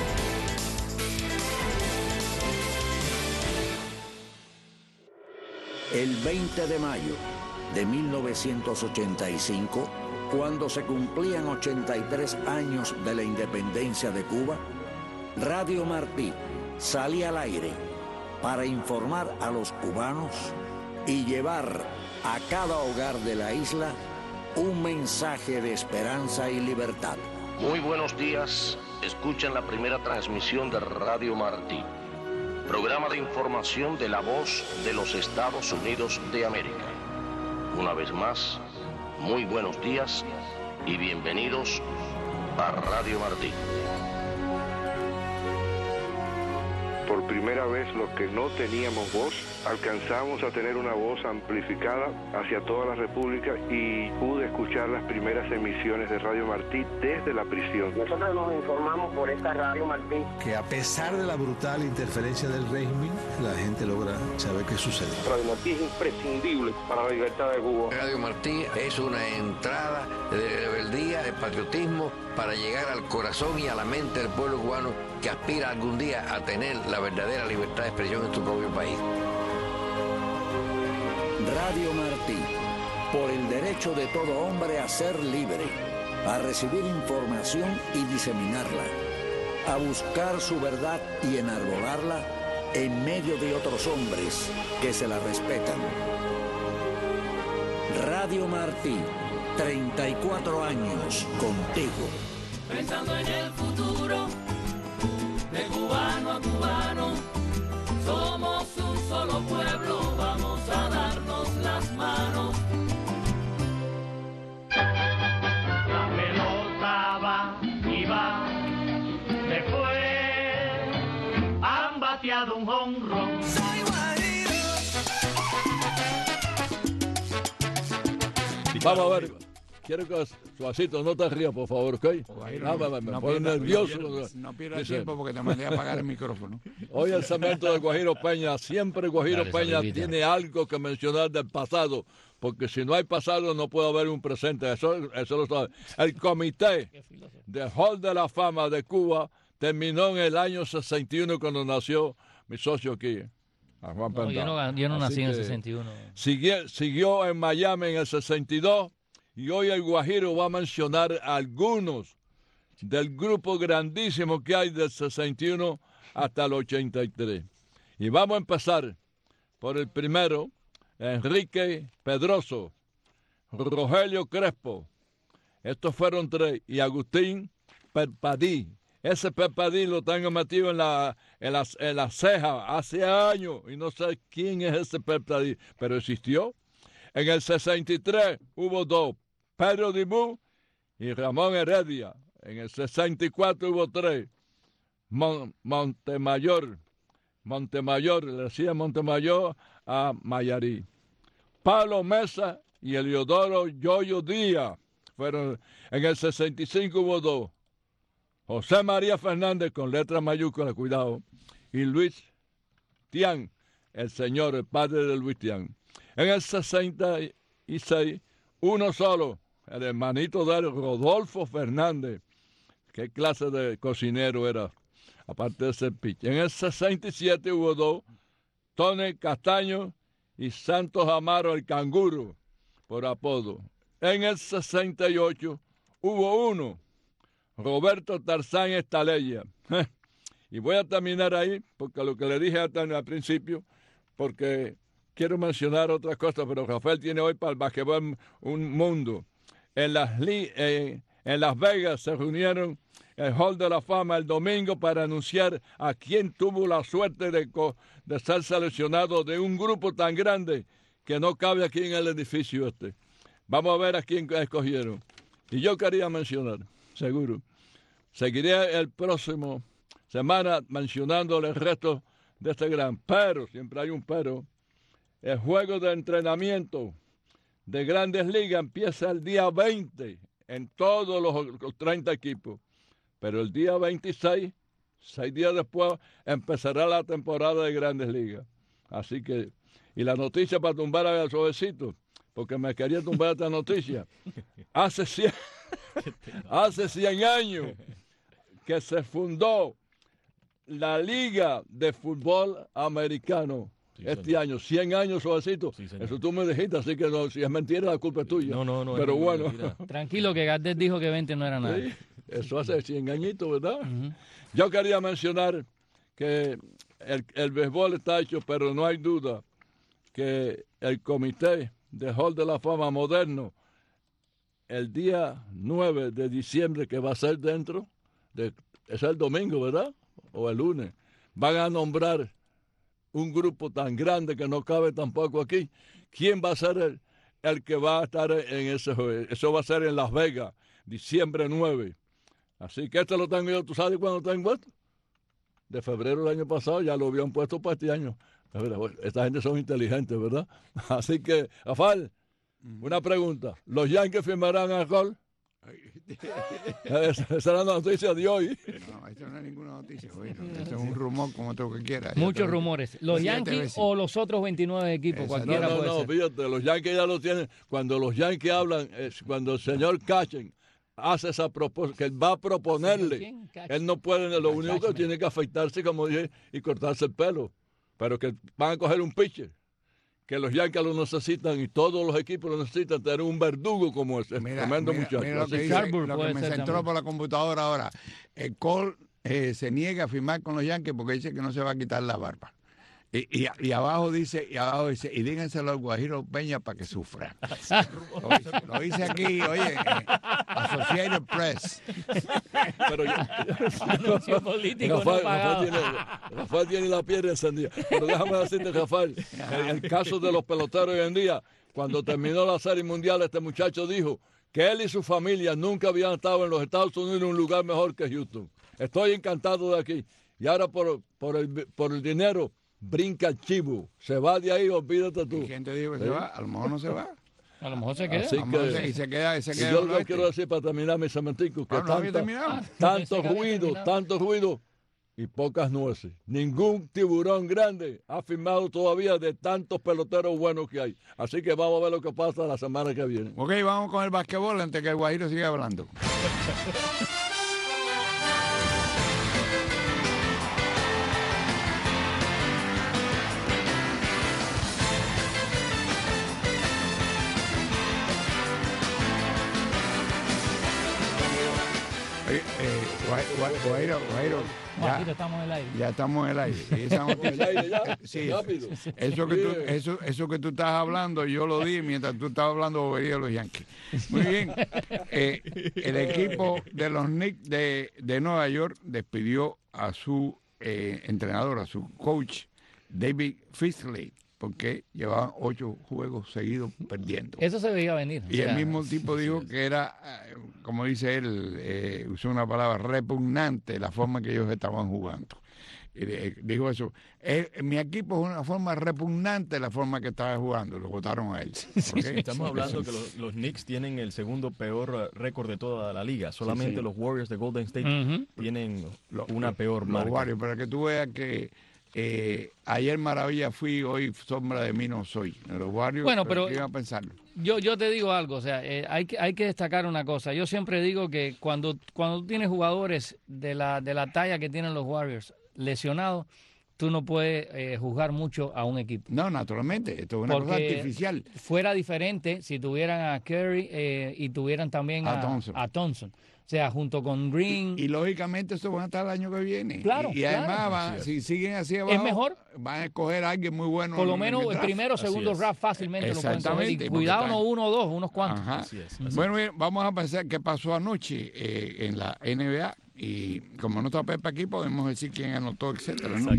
El 20 de mayo de 1985, cuando se cumplían 83 años de la independencia de Cuba, Radio Martí salía al aire para informar a los cubanos y llevar a cada hogar de la isla un mensaje de esperanza y libertad. Muy buenos días, escuchan la primera transmisión de Radio Martí, programa de información de la voz de los Estados Unidos de América. Una vez más, muy buenos días y bienvenidos a Radio Martí. Por primera vez, los que no teníamos voz, alcanzamos a tener una voz amplificada hacia toda la República y pude escuchar las primeras emisiones de Radio Martí desde la prisión. Nosotros nos informamos por esta Radio Martí que a pesar de la brutal interferencia del régimen, la gente logra saber qué sucede. Radio Martí es imprescindible para la libertad de Cuba. Radio Martí es una entrada de rebeldía, de patriotismo, para llegar al corazón y a la mente del pueblo cubano que aspira algún día a tener la verdadera libertad de expresión en su propio país. Radio Martí, por el derecho de todo hombre a ser libre, a recibir información y diseminarla, a buscar su verdad y enarbolarla en medio de otros hombres que se la respetan. Radio Martí, 34 años contigo. Pensando en el futuro, de cubano a cubano, somos un solo pueblo, vamos a darnos las manos. La pelota va y va, después han bateado un jonrón. Soy guajiro. Vamos a ver. Quiero que Suacito no te rías, por favor, ¿ok? Me pone nervioso. No pierdas tiempo porque te mandé a apagar el micrófono. Hoy el segmento de Guajiro Peña, siempre Guajiro Peña tiene algo que mencionar del pasado, porque si no hay pasado no puede haber un presente, eso lo sabe. El Comité de Hall de la Fama de Cuba terminó en el año 61 cuando nació mi socio aquí. Juan yo no nací en el 61. Siguió en Miami en el 62. Y hoy el Guajiro va a mencionar algunos del grupo grandísimo que hay del 61 hasta el 83. Y vamos a empezar por el primero, Enrique Pedroso, Rogelio Crespo. Estos fueron tres. Y Agustín Perpadí. Ese Perpadí lo tengo metido en la ceja hace años. Y no sé quién es ese Perpadí, pero existió. En el 63 hubo dos. Pedro Dibú y Ramón Heredia. En el 64 hubo tres. Montemayor, le decía Montemayor a Mayarí. Pablo Mesa y Eliodoro Yoyo Díaz. Fueron, en el 65 hubo dos. José María Fernández con letras mayúsculas, cuidado. Y Luis Tian, el padre de Luis Tian. En el 66, uno solo. El hermanito de él, Rodolfo Fernández. ¿Qué clase de cocinero era? Aparte de ser pitch. En el 67 hubo dos. Tony Castaño y Santos Amaro, el canguro, por apodo. En el 68 hubo uno. Roberto Tarzán Estaleya. Y voy a terminar ahí, porque lo que le dije al principio, porque quiero mencionar otras cosas, pero Rafael tiene hoy para el basquetbol un mundo. En Las Vegas se reunieron el Hall de la Fama el domingo para anunciar a quién tuvo la suerte de ser seleccionado de un grupo tan grande que no cabe aquí en el edificio este. Vamos a ver a quién escogieron. Y yo quería mencionar, seguro, seguiré el próximo semana mencionándole el resto de este gran, pero, siempre hay un pero, el juego de entrenamiento de Grandes Ligas empieza el día 20 en todos los 30 equipos. Pero el día 26, 6 días después, empezará la temporada de Grandes Ligas. Así que, y la noticia para tumbar al suavecito, porque me quería tumbar esta noticia. Hace 100 años que se fundó la Liga de Fútbol Americano. Sí, este año, 100 años, suavecito. Sí, eso tú me dijiste, así que no, si es mentira, la culpa es tuya. No. Pero bueno. Tranquilo, que Gardel dijo que 20 no era nada. Sí, eso hace 100 añitos, ¿verdad? Yo quería mencionar que el béisbol está hecho, pero no hay duda que el comité de Hall de la Fama moderno, el día 9 de diciembre, que va a ser es el domingo, ¿verdad? O el lunes, van a nombrar un grupo tan grande que no cabe tampoco aquí. ¿Quién va a ser el que va a estar en ese juego? Eso va a ser en Las Vegas, diciembre 9. Así que lo tengo yo, ¿tú sabes cuándo está impuesto? De febrero del año pasado, ya lo habían puesto para este año. Esta gente son inteligentes, ¿verdad? Así que, Afal, una pregunta. ¿Los Yankees firmarán a Cole? Esa es la noticia de hoy. No, eso no es ninguna noticia. Bueno, eso es un rumor como otro que quiera. Muchos rumores. ¿Los Yankees o los otros 29 equipos? Cualquiera puede ser. Fíjate, los Yankees ya lo tienen. Cuando los Yankees hablan, cuando el señor Cashman hace esa propuesta, que él va a proponerle, él no puede, lo único que tiene que afeitarse, como dije, y cortarse el pelo. Pero que van a coger un pitcher, que los Yankees lo necesitan y todos los equipos lo necesitan, tener un verdugo como ese. Tremendo muchacho. Mira lo que, dice, lo que me centró por la computadora ahora. El Cole se niega a firmar con los Yankees porque dice que no se va a quitar la barba. Y abajo dice, y díganselo al Guajiro Peña para que sufra. Lo dice aquí, oye, Associated Press. Pero anuncio político no pagado. Rafael tiene la piel encendida. Pero déjame decirte, Rafael, el caso de los peloteros hoy en día, cuando terminó la Serie Mundial, este muchacho dijo que él y su familia nunca habían estado en los Estados Unidos en un lugar mejor que Houston. Estoy encantado de aquí. Y ahora por el dinero, brinca el chivo, se va de ahí, olvídate tú. ¿Quién te dijo que se va? A lo mejor no se va. A lo mejor se queda. Así que, se queda. Yo lo que quiero decir para terminar mi cementico, que tanto ruido y pocas nueces. Ningún tiburón grande ha firmado todavía de tantos peloteros buenos que hay. Así que vamos a ver lo que pasa la semana que viene. Ok, vamos con el basquetbol antes que el Guajiro siga hablando. Guajiro, estamos en el aire. Ya estamos en el aire. Y esa noticia, sí, rápido. Eso que tú estás hablando, yo lo di mientras tú estabas hablando de bobería de los Yankees. Muy bien. El equipo de los Knicks de Nueva York despidió a su entrenador, a su coach, David Fisley, porque llevaban 8 juegos seguidos perdiendo. Eso se veía venir. Y el mismo tipo dijo que era, como dice él, usó una palabra repugnante la forma que ellos estaban jugando. Dijo eso. Mi equipo es una forma repugnante la forma que estaba jugando. Lo votaron a él. ¿Okay? Estamos hablando que los Knicks tienen el segundo peor récord de toda la liga. Solamente los Warriors de Golden State tienen una peor marca. Los Warriors, para que tú veas que ayer maravilla fui, hoy sombra de mí no soy. Los Warriors, bueno, pero iban a pensarlo. Yo te digo algo, o sea, hay que destacar una cosa. Yo siempre digo que cuando tú tienes jugadores de la talla que tienen los Warriors lesionados, tú no puedes juzgar mucho a un equipo. No, naturalmente, esto es una cosa artificial. Fuera diferente si tuvieran a Curry y tuvieran también a Thompson. O sea, junto con Green. Y lógicamente eso van a estar el año que viene. Claro. Y además, si siguen así abajo, es mejor. Van a escoger a alguien muy bueno. Por lo menos el primero o segundo draft fácilmente lo pueden coger. Y cuidado, no uno o dos, unos cuantos. Así es. Bueno, bien, vamos a pensar qué pasó anoche en la NBA. Y como no está Pepe aquí, podemos decir quién anotó, etcétera, ¿no?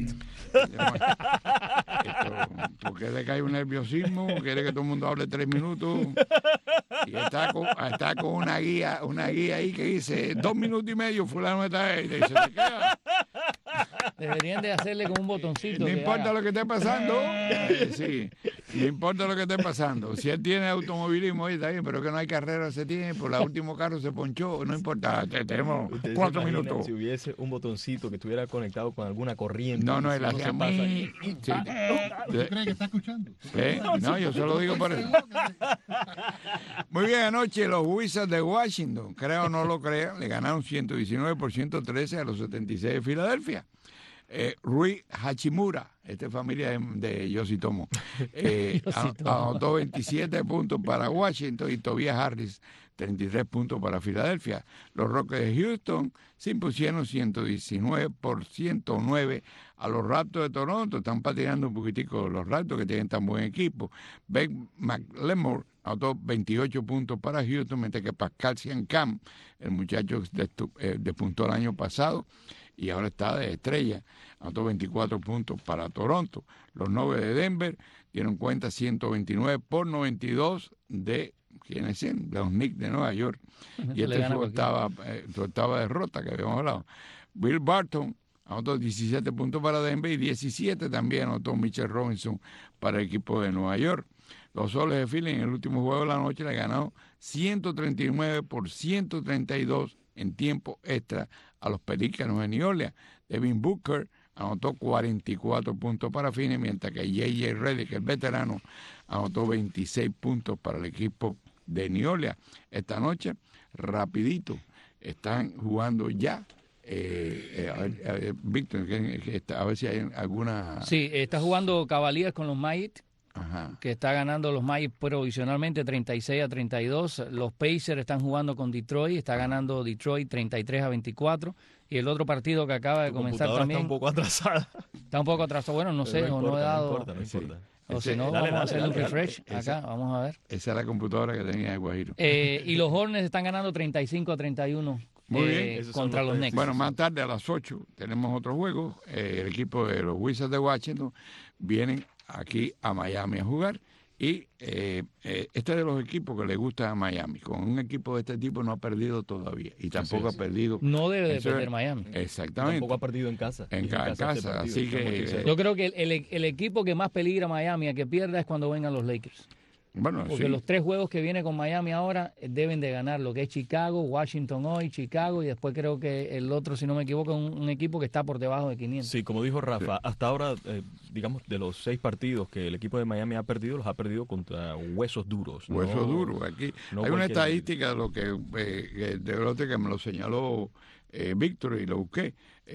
¿Por qué le cae un nerviosismo? ¿Quiere que todo el mundo hable 3 minutos? Y está con una guía ahí que dice 2 minutos y medio, fulano está ahí. Y dice, ¿te queda? Deberían de hacerle con un botoncito. No importa lo que esté pasando. Sí, no importa lo que esté pasando. Si él tiene automovilismo, está bien, pero que no hay carrera hace tiempo. El último carro se ponchó, no importa. Tenemos 4 minutos. Si hubiese un botoncito que estuviera conectado con alguna corriente. No, él hacía mí. ¿Tú crees que está escuchando? No, yo solo digo por eso. Muy bien, anoche los Wizards de Washington, creo o no lo crean, le ganaron 119 por 113 a los 76 de Filadelfia. Rui Hachimura, esta es familia de Yoshitomo, anotó 27 puntos para Washington y Tobias Harris 33 puntos para Filadelfia. Los Rockets de Houston se impusieron 119 por 109 a los Raptors de Toronto. Están patinando un poquitico los Raptors, que tienen tan buen equipo. Ben McLemore anotó 28 puntos para Houston, mientras que Pascal Siakam, el muchacho despuntó el año pasado y ahora está de estrella, anotó 24 puntos para Toronto. Los Nuggets de Denver dieron cuenta 129 por 92 de ¿quiénes son? Los Knicks de Nueva York. Y este fue octava derrota que habíamos hablado. Bill Barton anotó 17 puntos para Denver y 17 también anotó Mitchell Robinson para el equipo de Nueva York. Los Soles de Philly en el último juego de la noche le ganaron 139 por 132 en tiempo extra a los Pelícanos de New Orleans. Devin Booker anotó 44 puntos para Phoenix, mientras que J.J. Redick, el veterano, anotó 26 puntos para el equipo de New Orleans. Esta noche, rapidito, están jugando ya. Víctor, a ver si hay alguna... Sí, está jugando Cavaliers con los Magic, que está ganando los Magic provisionalmente 36-32. Los Pacers están jugando con Detroit, está ganando Detroit 33-24. Y el otro partido que acaba de comenzar también... está un poco atrasada. Está un poco atrasado. Bueno, no sé, no no he dado... No importa. O si no, vamos a hacer un refresh acá, vamos a ver. Esa es la computadora que tenía de Guajiro. Y los Hornets están ganando 35-31 contra los Knicks. Bueno, más tarde a las 8 tenemos otro juego. El equipo de los Wizards de Washington vienen aquí a Miami a jugar. Y este es de los equipos que le gusta a Miami. Con un equipo de este tipo no ha perdido todavía. Y tampoco ha perdido... No debe de perder Miami. Exactamente. Tampoco ha perdido en casa. En casa, así que... Yo creo que el equipo que más peligra a Miami a que pierda es cuando vengan los Lakers. Bueno, porque los 3 juegos que viene con Miami ahora deben de ganar, lo que es Chicago, Washington hoy, Chicago, y después creo que el otro, si no me equivoco, un equipo que está por debajo de 500. Sí, como dijo Rafa, hasta ahora, digamos, de los 6 partidos que el equipo de Miami ha perdido, los ha perdido contra huesos duros. Huesos duros. Aquí hay una estadística de lo que que me lo señaló Víctor y lo busqué.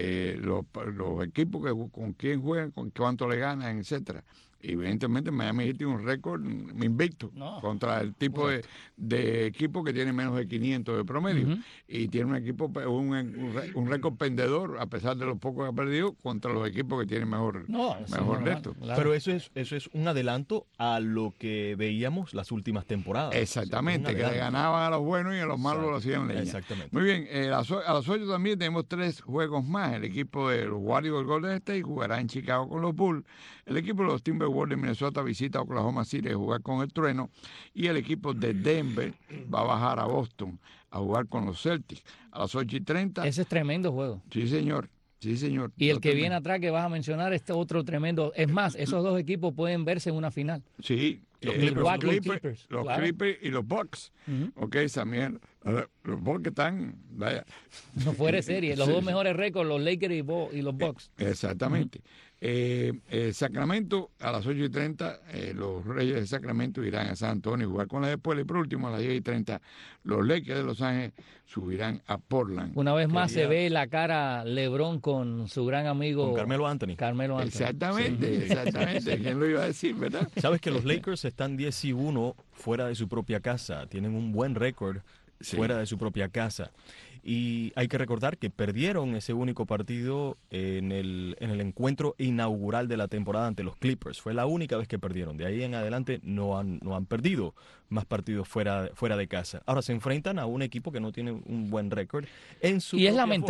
Los equipos con quién juegan, con cuánto le ganan, etcétera. Evidentemente Miami Heat tiene un récord invicto contra el tipo de equipo que tiene menos de 500 de promedio y tiene un equipo un récord perdedor a pesar de los pocos que ha perdido contra los equipos que tienen mejor resto. Claro. Pero eso es un adelanto a lo que veíamos las últimas temporadas. Exactamente, que le ganaban a los buenos y a los malos lo hacían leña. Exactamente. Muy bien, a las 8 también tenemos 3 juegos más. El equipo de los Warriors del Golden State jugará en Chicago con los Bulls. El equipo de los Timberwolves de Minnesota visita a Oklahoma City a jugar con el Trueno y el equipo de Denver va a bajar a Boston a jugar con los Celtics a las 8:30. Ese es tremendo juego. Sí, señor. Sí, señor. Y el que viene atrás que vas a mencionar, este otro tremendo. Es más, esos 2 equipos pueden verse en una final. Sí. Los Clippers y los Bucks. Ok, también. Los Bucks que están, vaya. No fuera de serie. Los 2 mejores récords, los Lakers y los Bucks. Exactamente. Sacramento, a las 8:30, los Reyes de Sacramento irán a San Antonio a jugar con la de Puebla. Y por último, a las 10:30, los Lakers de Los Ángeles subirán a Portland. Una vez más se ve la cara LeBron con su gran amigo con Carmelo Anthony. Exactamente, exactamente. ¿Quién lo iba a decir, verdad? Sabes que los Lakers están 10-1 fuera de su propia casa. Tienen un buen récord fuera de su propia casa. Y hay que recordar que perdieron ese único partido en el encuentro inaugural de la temporada ante los Clippers. Fue la única vez que perdieron. De ahí en adelante no han perdido más partidos fuera de casa. Ahora se enfrentan a un equipo que no tiene un buen récord en su y es lamentable.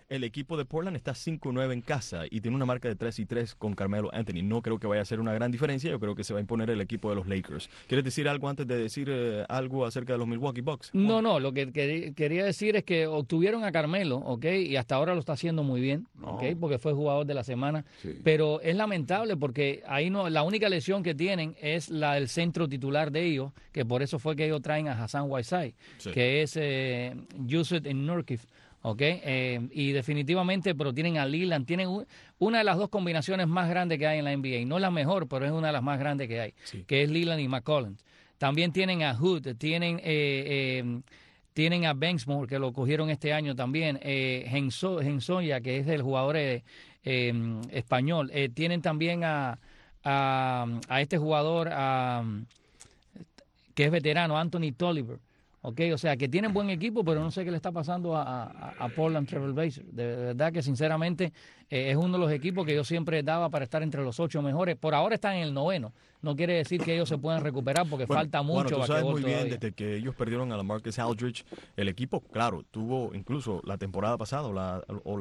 el equipo de Portland está 5-9 en casa y tiene una marca de 3-3 con Carmelo Anthony. No creo que vaya a ser una gran diferencia. Yo creo que se va a imponer el equipo de los Lakers. ¿Quieres decir algo antes de decir algo acerca de los Milwaukee Bucks? No, lo que quería decir es que obtuvieron a Carmelo, ¿ok? Y hasta ahora lo está haciendo muy bien, ¿ok? Porque fue jugador de la semana. Sí. Pero es lamentable porque ahí no, la única lesión que tienen es la del centro titular de ellos, que por eso fue que ellos traen a Hassan Whiteside, sí, que es Yusuf Nurkic. Y definitivamente, pero tienen a Leland, tienen una de las dos combinaciones más grandes que hay en la NBA, no la mejor, pero es una de las más grandes que hay, sí, que es Leland y McCollum. También tienen a Hood, tienen a Banksmore, que lo cogieron este año también, Hensoya, que es el jugador español. Tienen también a este jugador que es veterano, Anthony Tolliver. O sea, que tienen buen equipo, pero no sé qué le está pasando a Portland Trail Blazers. De verdad que, sinceramente, es uno de los equipos que yo siempre daba para estar entre los 8 mejores. Por ahora están en el 9º. No quiere decir que ellos se puedan recuperar porque falta mucho. Tú sabes muy bien, desde que ellos perdieron a LaMarcus Aldridge, el equipo, claro, tuvo incluso la temporada pasada o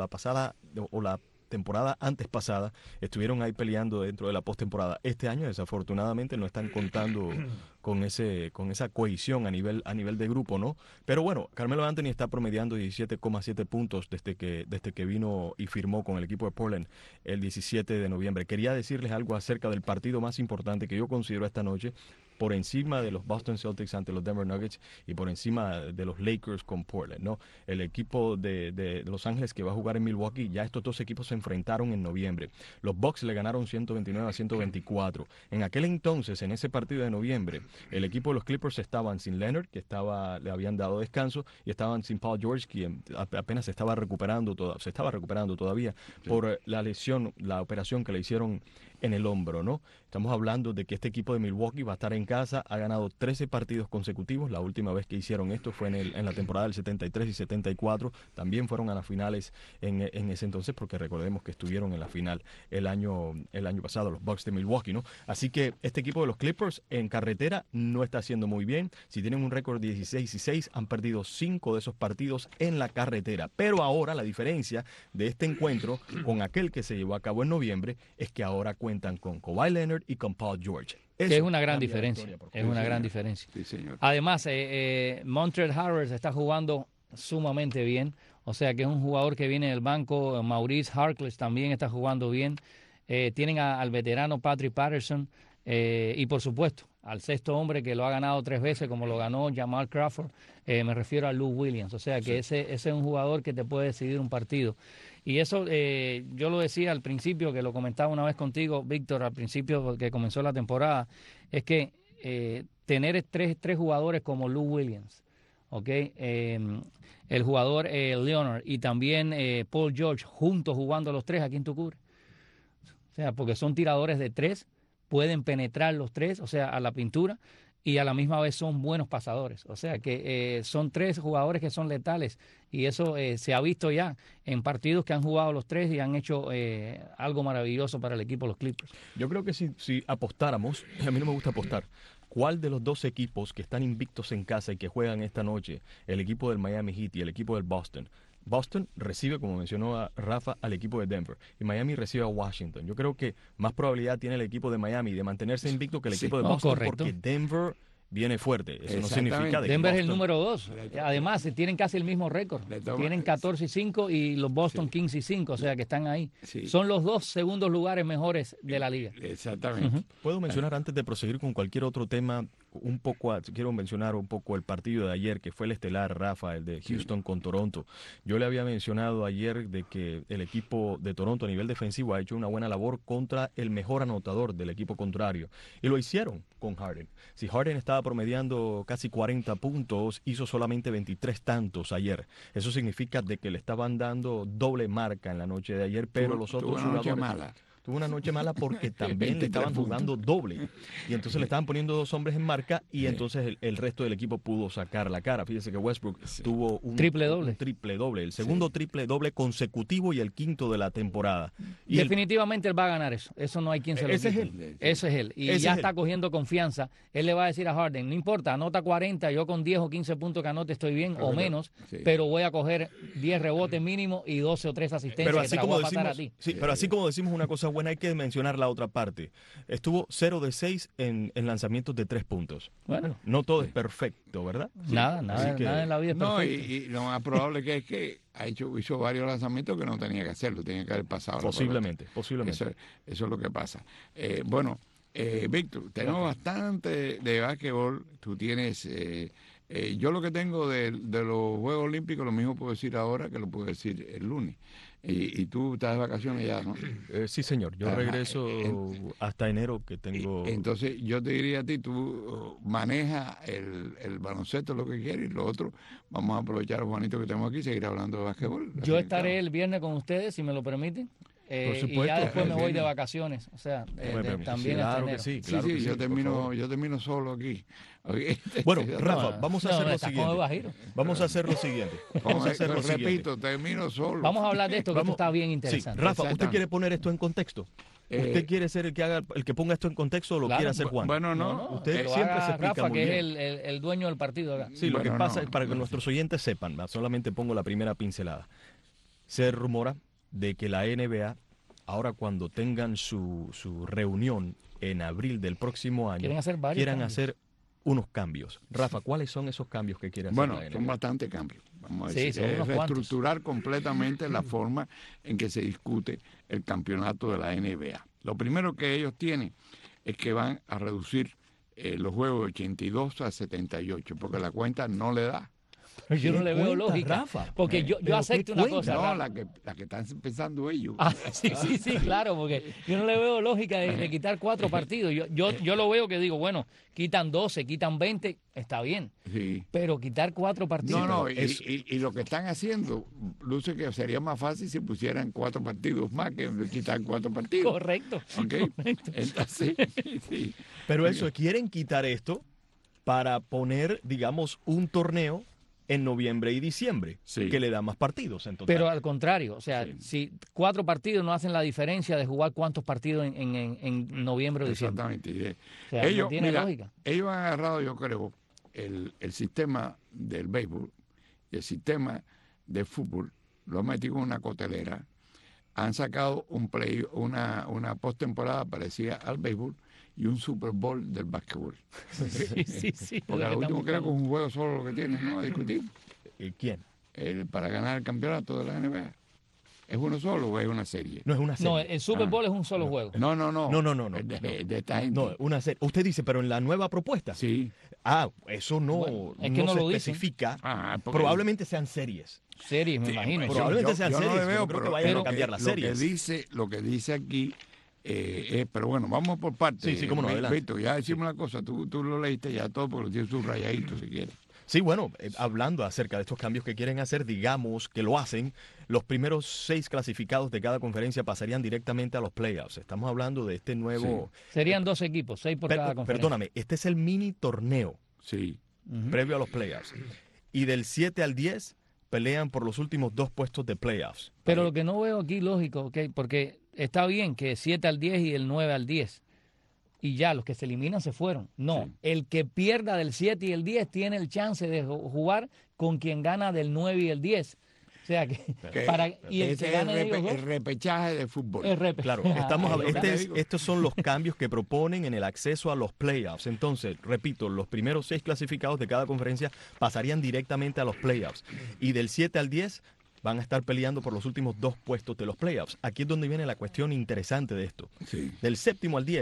la temporada antes pasada, estuvieron ahí peleando dentro de la postemporada. Este año, desafortunadamente, no están contando con esa cohesión a nivel de grupo, ¿no? Pero bueno, Carmelo Anthony está promediando 17,7 puntos desde que vino y firmó con el equipo de Portland el 17 de noviembre. Quería decirles algo acerca del partido más importante que yo considero esta noche, por encima de los Boston Celtics ante los Denver Nuggets y por encima de los Lakers con Portland, ¿no? El equipo de Los Ángeles que va a jugar en Milwaukee, ya estos dos equipos se enfrentaron en noviembre. Los Bucks le ganaron 129-124. En aquel entonces, en ese partido de noviembre, el equipo de los Clippers estaban sin Leonard, que le habían dado descanso, y estaban sin Paul George, quien apenas se estaba recuperando todavía por la lesión, la operación que le hicieron en el hombro, ¿no? Estamos hablando de que este equipo de Milwaukee va a estar en casa, ha ganado 13 partidos consecutivos. La última vez que hicieron esto fue en la temporada del 73 y 74. También fueron a las finales en ese entonces, porque recordemos que estuvieron en la final el año pasado, los Bucks de Milwaukee, ¿no? Así que este equipo de los Clippers en carretera no está haciendo muy bien. Si tienen un récord de 16-6, han perdido 5 de esos partidos en la carretera. Pero ahora la diferencia de este encuentro con aquel que se llevó a cabo en noviembre es que ahora cuentan con Kawhi Leonard y con Paul George. Que es una gran diferencia. Es una gran diferencia. Sí, señor. Además, Montrezl Harrell está jugando sumamente bien. O sea que es un jugador que viene del banco. Maurice Harkless también está jugando bien. Tienen al veterano Patrick Patterson. Y por supuesto, al sexto hombre que lo ha ganado 3 veces, como lo ganó Jamal Crawford. Me refiero a Lou Williams. O sea que sí, ese es un jugador que te puede decidir un partido. Y eso yo lo decía al principio, que lo comentaba una vez contigo, Víctor, al principio que comenzó la temporada, es que tener tres jugadores como Lou Williams, el jugador Leonard y también Paul George juntos jugando los 3, ¿a quién tú cubres? O sea, porque son tiradores de 3, pueden penetrar los 3, o sea, a la pintura, y a la misma vez son buenos pasadores. O sea que son 3 jugadores que son letales y eso se ha visto ya en partidos que han jugado los 3 y han hecho algo maravilloso para el equipo de los Clippers. Yo creo que si apostáramos, a mí no me gusta apostar, ¿cuál de los 2 equipos que están invictos en casa y que juegan esta noche, el equipo del Miami Heat y el equipo del Boston? Boston recibe, como mencionó a Rafa, al equipo de Denver y Miami recibe a Washington. Yo creo que más probabilidad tiene el equipo de Miami de mantenerse invicto que el equipo de Boston, porque Denver viene fuerte. Eso no significa de que Denver es el número 2. Además, tienen casi el mismo récord. Tienen 14-5 y los Boston 15-5, o sea que están ahí. Sí. Son los 2 segundos lugares mejores de la liga. Exactamente. Puedo mencionar, antes de proseguir con cualquier otro tema, quiero mencionar un poco el partido de ayer, que fue el estelar, Rafa, el de Houston con Toronto. Yo le había mencionado ayer de que el equipo de Toronto a nivel defensivo ha hecho una buena labor contra el mejor anotador del equipo contrario. Y lo hicieron con Harden. Si Harden estaba promediando casi 40 puntos, hizo solamente 23 tantos ayer. Eso significa de que le estaban dando doble marca en la noche de ayer, pero los otros jugadores... Tuvo una noche mala porque también le estaban jugando doble. Y entonces le estaban poniendo 2 hombres en marca y entonces el resto del equipo pudo sacar la cara. Fíjese que Westbrook tuvo un triple doble. El segundo triple doble consecutivo y el quinto de la temporada. Y definitivamente él va a ganar eso. Eso no hay quien se lo quite. Ese es él. Y ya está cogiendo confianza. Él le va a decir a Harden, no importa, anota 40, yo con 10 o 15 puntos que anote estoy bien o menos, pero voy a coger 10 rebotes mínimo y 12 o 3 asistencias pero así que te como voy a pasar a decimos, ti. Sí, pero así como decimos una cosa buena, hay que mencionar la otra parte. Estuvo 0 de 6 en lanzamientos de 3 puntos. Bueno, no todo es perfecto, ¿verdad? Nada en la vida es perfecto. No, y lo más probable que es que hizo varios lanzamientos que no tenía que hacerlo, tenía que haber pasado. Posiblemente. Eso es lo que pasa. Bueno, Víctor, tenemos bastante de básquetbol. Tú tienes... yo lo que tengo de los Juegos Olímpicos, lo mismo puedo decir ahora que lo puedo decir el lunes. Y tú estás de vacaciones ya, ¿no? Sí, señor. Yo regreso hasta enero que tengo... Entonces, yo te diría a ti, tú maneja el baloncesto, lo que quieres, y lo otro, vamos a aprovechar los bonitos que tenemos aquí y seguir hablando de básquetbol. Yo estaré el viernes con ustedes, si me lo permiten. Por supuesto. Y ya después me voy de vacaciones, o sea, también claro que sí. Yo termino solo aquí. Okay. Bueno, Rafa, vamos a hacer lo siguiente. Vamos a hacer lo siguiente. Repito, termino solo. Vamos a hablar de esto, que esto está bien interesante. Sí. Rafa, ¿usted quiere poner esto en contexto? ¿Usted quiere ser el que ponga esto en contexto o lo quiere hacer Juan? Bueno, no. Usted siempre se explica Rafa, muy bien. Que es el dueño del partido acá. Sí, lo que pasa es para que nuestros oyentes sepan, solamente pongo la primera pincelada. Se rumora de que la NBA, ahora cuando tengan su reunión en abril del próximo año, quieran hacer unos cambios. Rafa, ¿cuáles son esos cambios que quieren hacer la NBA? Bueno, son bastantes cambios. Vamos a decir, es reestructurar completamente la forma en que se discute el campeonato de la NBA. Lo primero que ellos tienen es que van a reducir los juegos de 82 a 78, porque la cuenta no le da. Yo no le veo lógica, Rafa. Porque yo acepto una cosa. No, la que están pensando ellos. Sí, claro, porque yo no le veo lógica de quitar 4 partidos. Yo lo veo que digo, bueno, quitan 12, quitan 20, está bien. Sí. Pero quitar 4 partidos. No, y lo que están haciendo, luce que sería más fácil si pusieran 4 partidos más que quitar 4 partidos. Correcto. Okay. Correcto. Entonces, sí. Pero eso, quieren quitar esto para poner, digamos, un torneo en noviembre y diciembre, que le da más partidos en total. Pero al contrario, o sea, si 4 partidos no hacen la diferencia de jugar cuántos partidos en noviembre o diciembre. Exactamente. O sea, no tiene lógica. Ellos han agarrado, yo creo, el sistema del béisbol y el sistema de fútbol, lo han metido en una cotelera, han sacado una postemporada parecida al béisbol y un Super Bowl del básquetbol. Sí. Porque lo último creo que es un juego solo lo que tiene, ¿no? A discutir. ¿Quién? Para ganar el campeonato de la NBA. ¿Es uno solo o es una serie? No, es una serie. No, el Super Bowl es un solo juego. No. De esta gente. No, una serie. Usted dice, pero en la nueva propuesta. Sí. Eso no, bueno, es que no se lo especifica. Probablemente sean series. Series, me imagino. Probablemente sean series. No le veo, pero que vayan a cambiar las series. Lo que dice aquí, pero bueno, vamos por partes. Sí, cómo no, adelante. Víctor, ya decimos una cosa, tú lo leíste ya todo porque lo tienes subrayadito si quieres. Sí, bueno, hablando acerca de estos cambios que quieren hacer, digamos que lo hacen, los primeros 6 clasificados de cada conferencia pasarían directamente a los playoffs. Estamos hablando de este nuevo... Serían 2 equipos, 6 por cada conferencia. Perdóname, este es el mini torneo previo a los playoffs. Y del 7 al 10 pelean por los últimos 2 puestos de playoffs. Pero lo que no veo aquí lógico, porque está bien que 7 al 10 y el 9 al 10. Y ya, los que se eliminan se fueron. No, el que pierda del 7 y el 10 tiene el chance de jugar con quien gana del 9 y el 10. O sea que y el que gane el repechaje de fútbol. Claro, estos son los cambios que proponen en el acceso a los playoffs. Entonces, repito, los primeros 6 clasificados de cada conferencia pasarían directamente a los playoffs. Y del 7 al 10 van a estar peleando por los últimos 2 puestos de los playoffs. Aquí es donde viene la cuestión interesante de esto. Del 7º al 10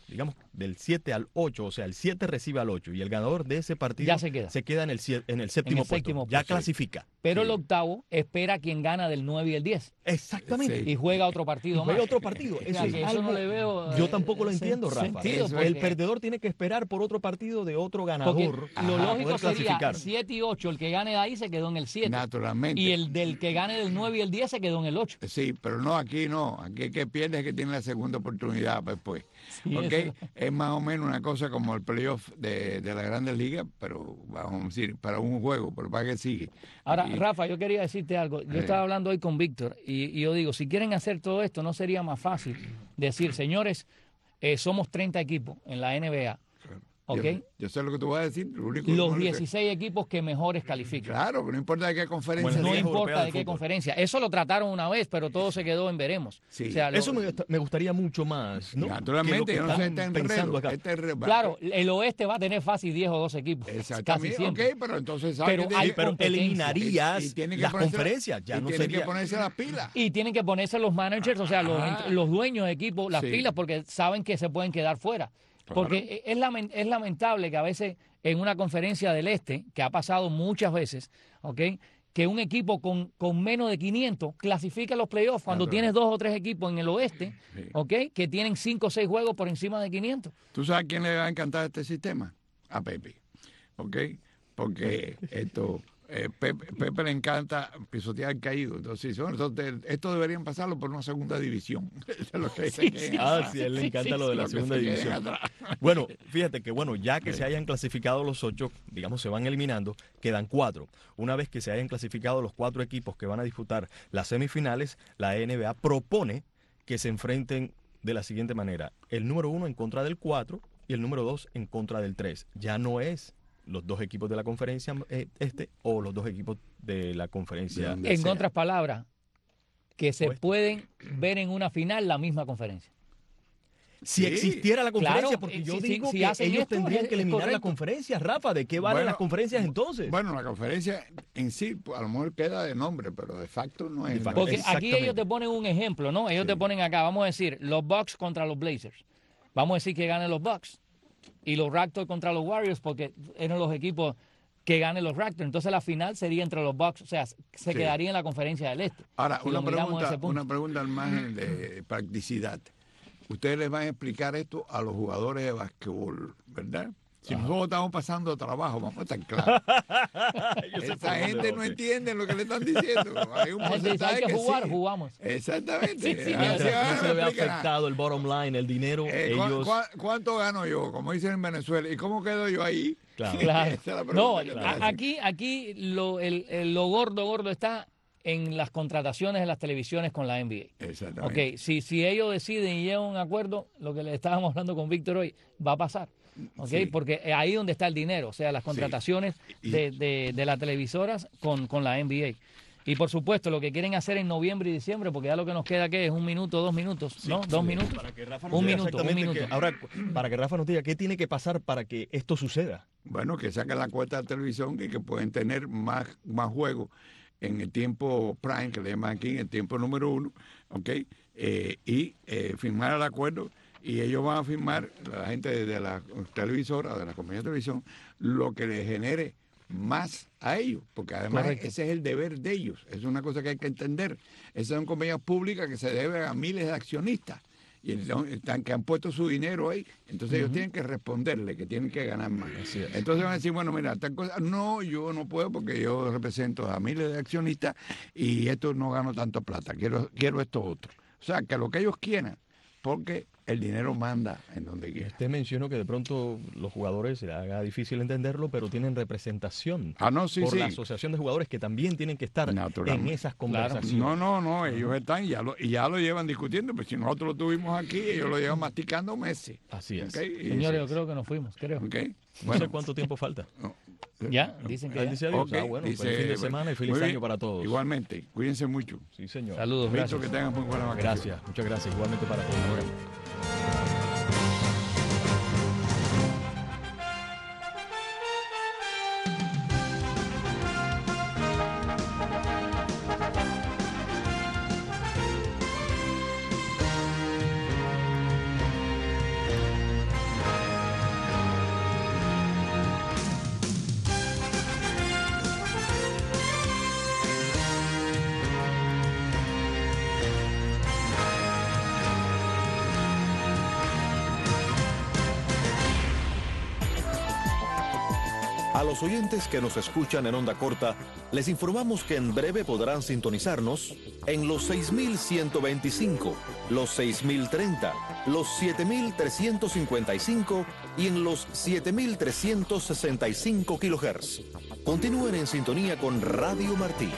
digamos, del 7 al 8, o sea, el 7 recibe al 8 y el ganador de ese partido ya se queda en el séptimo puesto. Ya clasifica. Pero el octavo espera quien gana del 9 y el 10. Exactamente. Y juega otro partido más. Juega otro partido. Eso no le veo. Yo tampoco lo entiendo, Rafa. El perdedor tiene que esperar por otro partido de otro ganador. Lo lógico sería 7 y 8. El que gane de ahí se quedó en el 7. Naturalmente. Y el del que gane del 9 y el 10 se quedó en el 8. Sí, pero no, aquí no. Aquí el que pierde es que tiene la segunda oportunidad después. Sí, ¿Okay? Es más o menos una cosa como el playoff de las Grandes Ligas, pero vamos a decir, para un juego, pero para que sigue. Ahora, Rafa, yo quería decirte algo. Yo estaba hablando hoy con Víctor y yo digo, si quieren hacer todo esto, ¿no sería más fácil decir, señores, somos 30 equipos en la NBA? ¿Okay? Yo sé lo que tú vas a decir. Los 16 equipos que mejores califican. Claro, pero no importa de qué conferencia. No importa de qué conferencia. Eso lo trataron una vez, pero todo se quedó en veremos. Sí. O sea, eso me gustaría mucho más, ¿no? Naturalmente, yo no sé, pensando acá. Claro, el oeste va a tener fácil 10 o 12 equipos. Casi siempre. Ok, pero entonces pero eliminarías las conferencias. Ya no tienen que ponerse las pilas. Y tienen que ponerse los managers, o sea, los dueños de equipos, las pilas, porque saben que se pueden quedar fuera. Porque es lamentable que a veces en una conferencia del Este, que ha pasado muchas veces, ¿okay?, que un equipo con menos de 500 clasifica a los playoffs cuando tienes 2 o 3 equipos en el Oeste, ¿okay?, que tienen 5 o 6 juegos por encima de 500. ¿Tú sabes a quién le va a encantar este sistema? A Pepe, ¿ok? Porque Pepe le encanta pisotear el caído. Entonces, esto deberían pasarlo por una segunda división. Eso es lo que sí, a él le encanta lo de la segunda división. Bueno, fíjate que ya que se hayan clasificado los 8, digamos, se van eliminando, quedan 4. Una vez que se hayan clasificado los 4 equipos que van a disputar las semifinales, la NBA propone que se enfrenten de la siguiente manera: el número 1 en contra del 4 y el número 2 en contra del 3. Ya no es los 2 equipos de la conferencia o los 2 equipos de la conferencia. En otras palabras, que se pueden ver en una final la misma conferencia. Si existiera la conferencia, porque yo digo que ellos tendrían que eliminar la conferencia, Rafa. ¿De qué valen las conferencias entonces? Bueno, la conferencia en sí, a lo mejor queda de nombre, pero de facto no es. Porque aquí ellos te ponen un ejemplo, ¿no? Ellos te ponen acá, vamos a decir, los Bucks contra los Blazers. Vamos a decir que ganen los Bucks. Y los Raptors contra los Warriors, porque eran los equipos que ganen los Raptors. Entonces la final sería entre los Bucks, o sea, se quedaría en la conferencia del Este. Ahora, una pregunta al margen de practicidad. Ustedes les van a explicar esto a los jugadores de básquetbol, ¿verdad? Si nosotros estamos pasando trabajo, vamos a estar claros. Esa gente no entiende lo que le están diciendo. Hay un porcentaje que jugar, sí. Jugamos. Exactamente. No se le ha afectado el bottom line, el dinero. ¿Cuánto gano yo? Como dicen en Venezuela. ¿Y cómo quedo yo ahí? Claro. No, aquí lo gordo está en las contrataciones de las televisiones con la NBA. Exactamente. Okay, si ellos deciden y llegan a un acuerdo, lo que le estábamos hablando con Víctor hoy, va a pasar. Okay, porque ahí donde está el dinero, o sea, las contrataciones de las televisoras con la NBA. Y por supuesto, lo que quieren hacer en noviembre y diciembre, porque ya lo que nos queda que es 1 minuto, 2 minutos, ¿no? 2 minutos. Para que Rafa un minuto. Ahora, para que Rafa nos diga, ¿qué tiene que pasar para que esto suceda? Bueno, que saquen la cuota de televisión y que pueden tener más juegos en el tiempo prime, que le llaman aquí, en el tiempo número 1, ¿ok? Y firmar el acuerdo. Y ellos van a firmar, la gente de la televisora, de la compañía de televisión, lo que les genere más a ellos, porque además ese es el deber de ellos, es una cosa que hay que entender. Esas son compañías públicas que se deben a miles de accionistas y que han puesto su dinero ahí, entonces ellos tienen que responderle, que tienen que ganar más. Entonces van a decir, bueno, mira, tal cosa, no, yo no puedo porque yo represento a miles de accionistas y esto no gano tanto plata, quiero esto otro. O sea, que lo que ellos quieran, porque el dinero manda en donde quiera. Usted mencionó que de pronto los jugadores se haga difícil entenderlo, pero tienen representación la asociación de jugadores que también tienen que estar en esas conversaciones. No, ellos están y ya lo llevan discutiendo, pues si nosotros lo tuvimos aquí, ellos lo llevan masticando meses. Así es. Señores, yo creo que nos fuimos, creo. No sé cuánto tiempo falta. Ya, dicen que dice adiós. Bueno, dice, feliz fin de semana y feliz año para todos. Igualmente, cuídense mucho. Sí, señor. Saludos, gracias. Que tengan muy buenas vacaciones. Gracias, muchas gracias. Igualmente para todos. A los oyentes que nos escuchan en onda corta, les informamos que en breve podrán sintonizarnos en los 6.125, los 6.030, los 7.355 y en los 7.365 kHz. Continúen en sintonía con Radio Martí.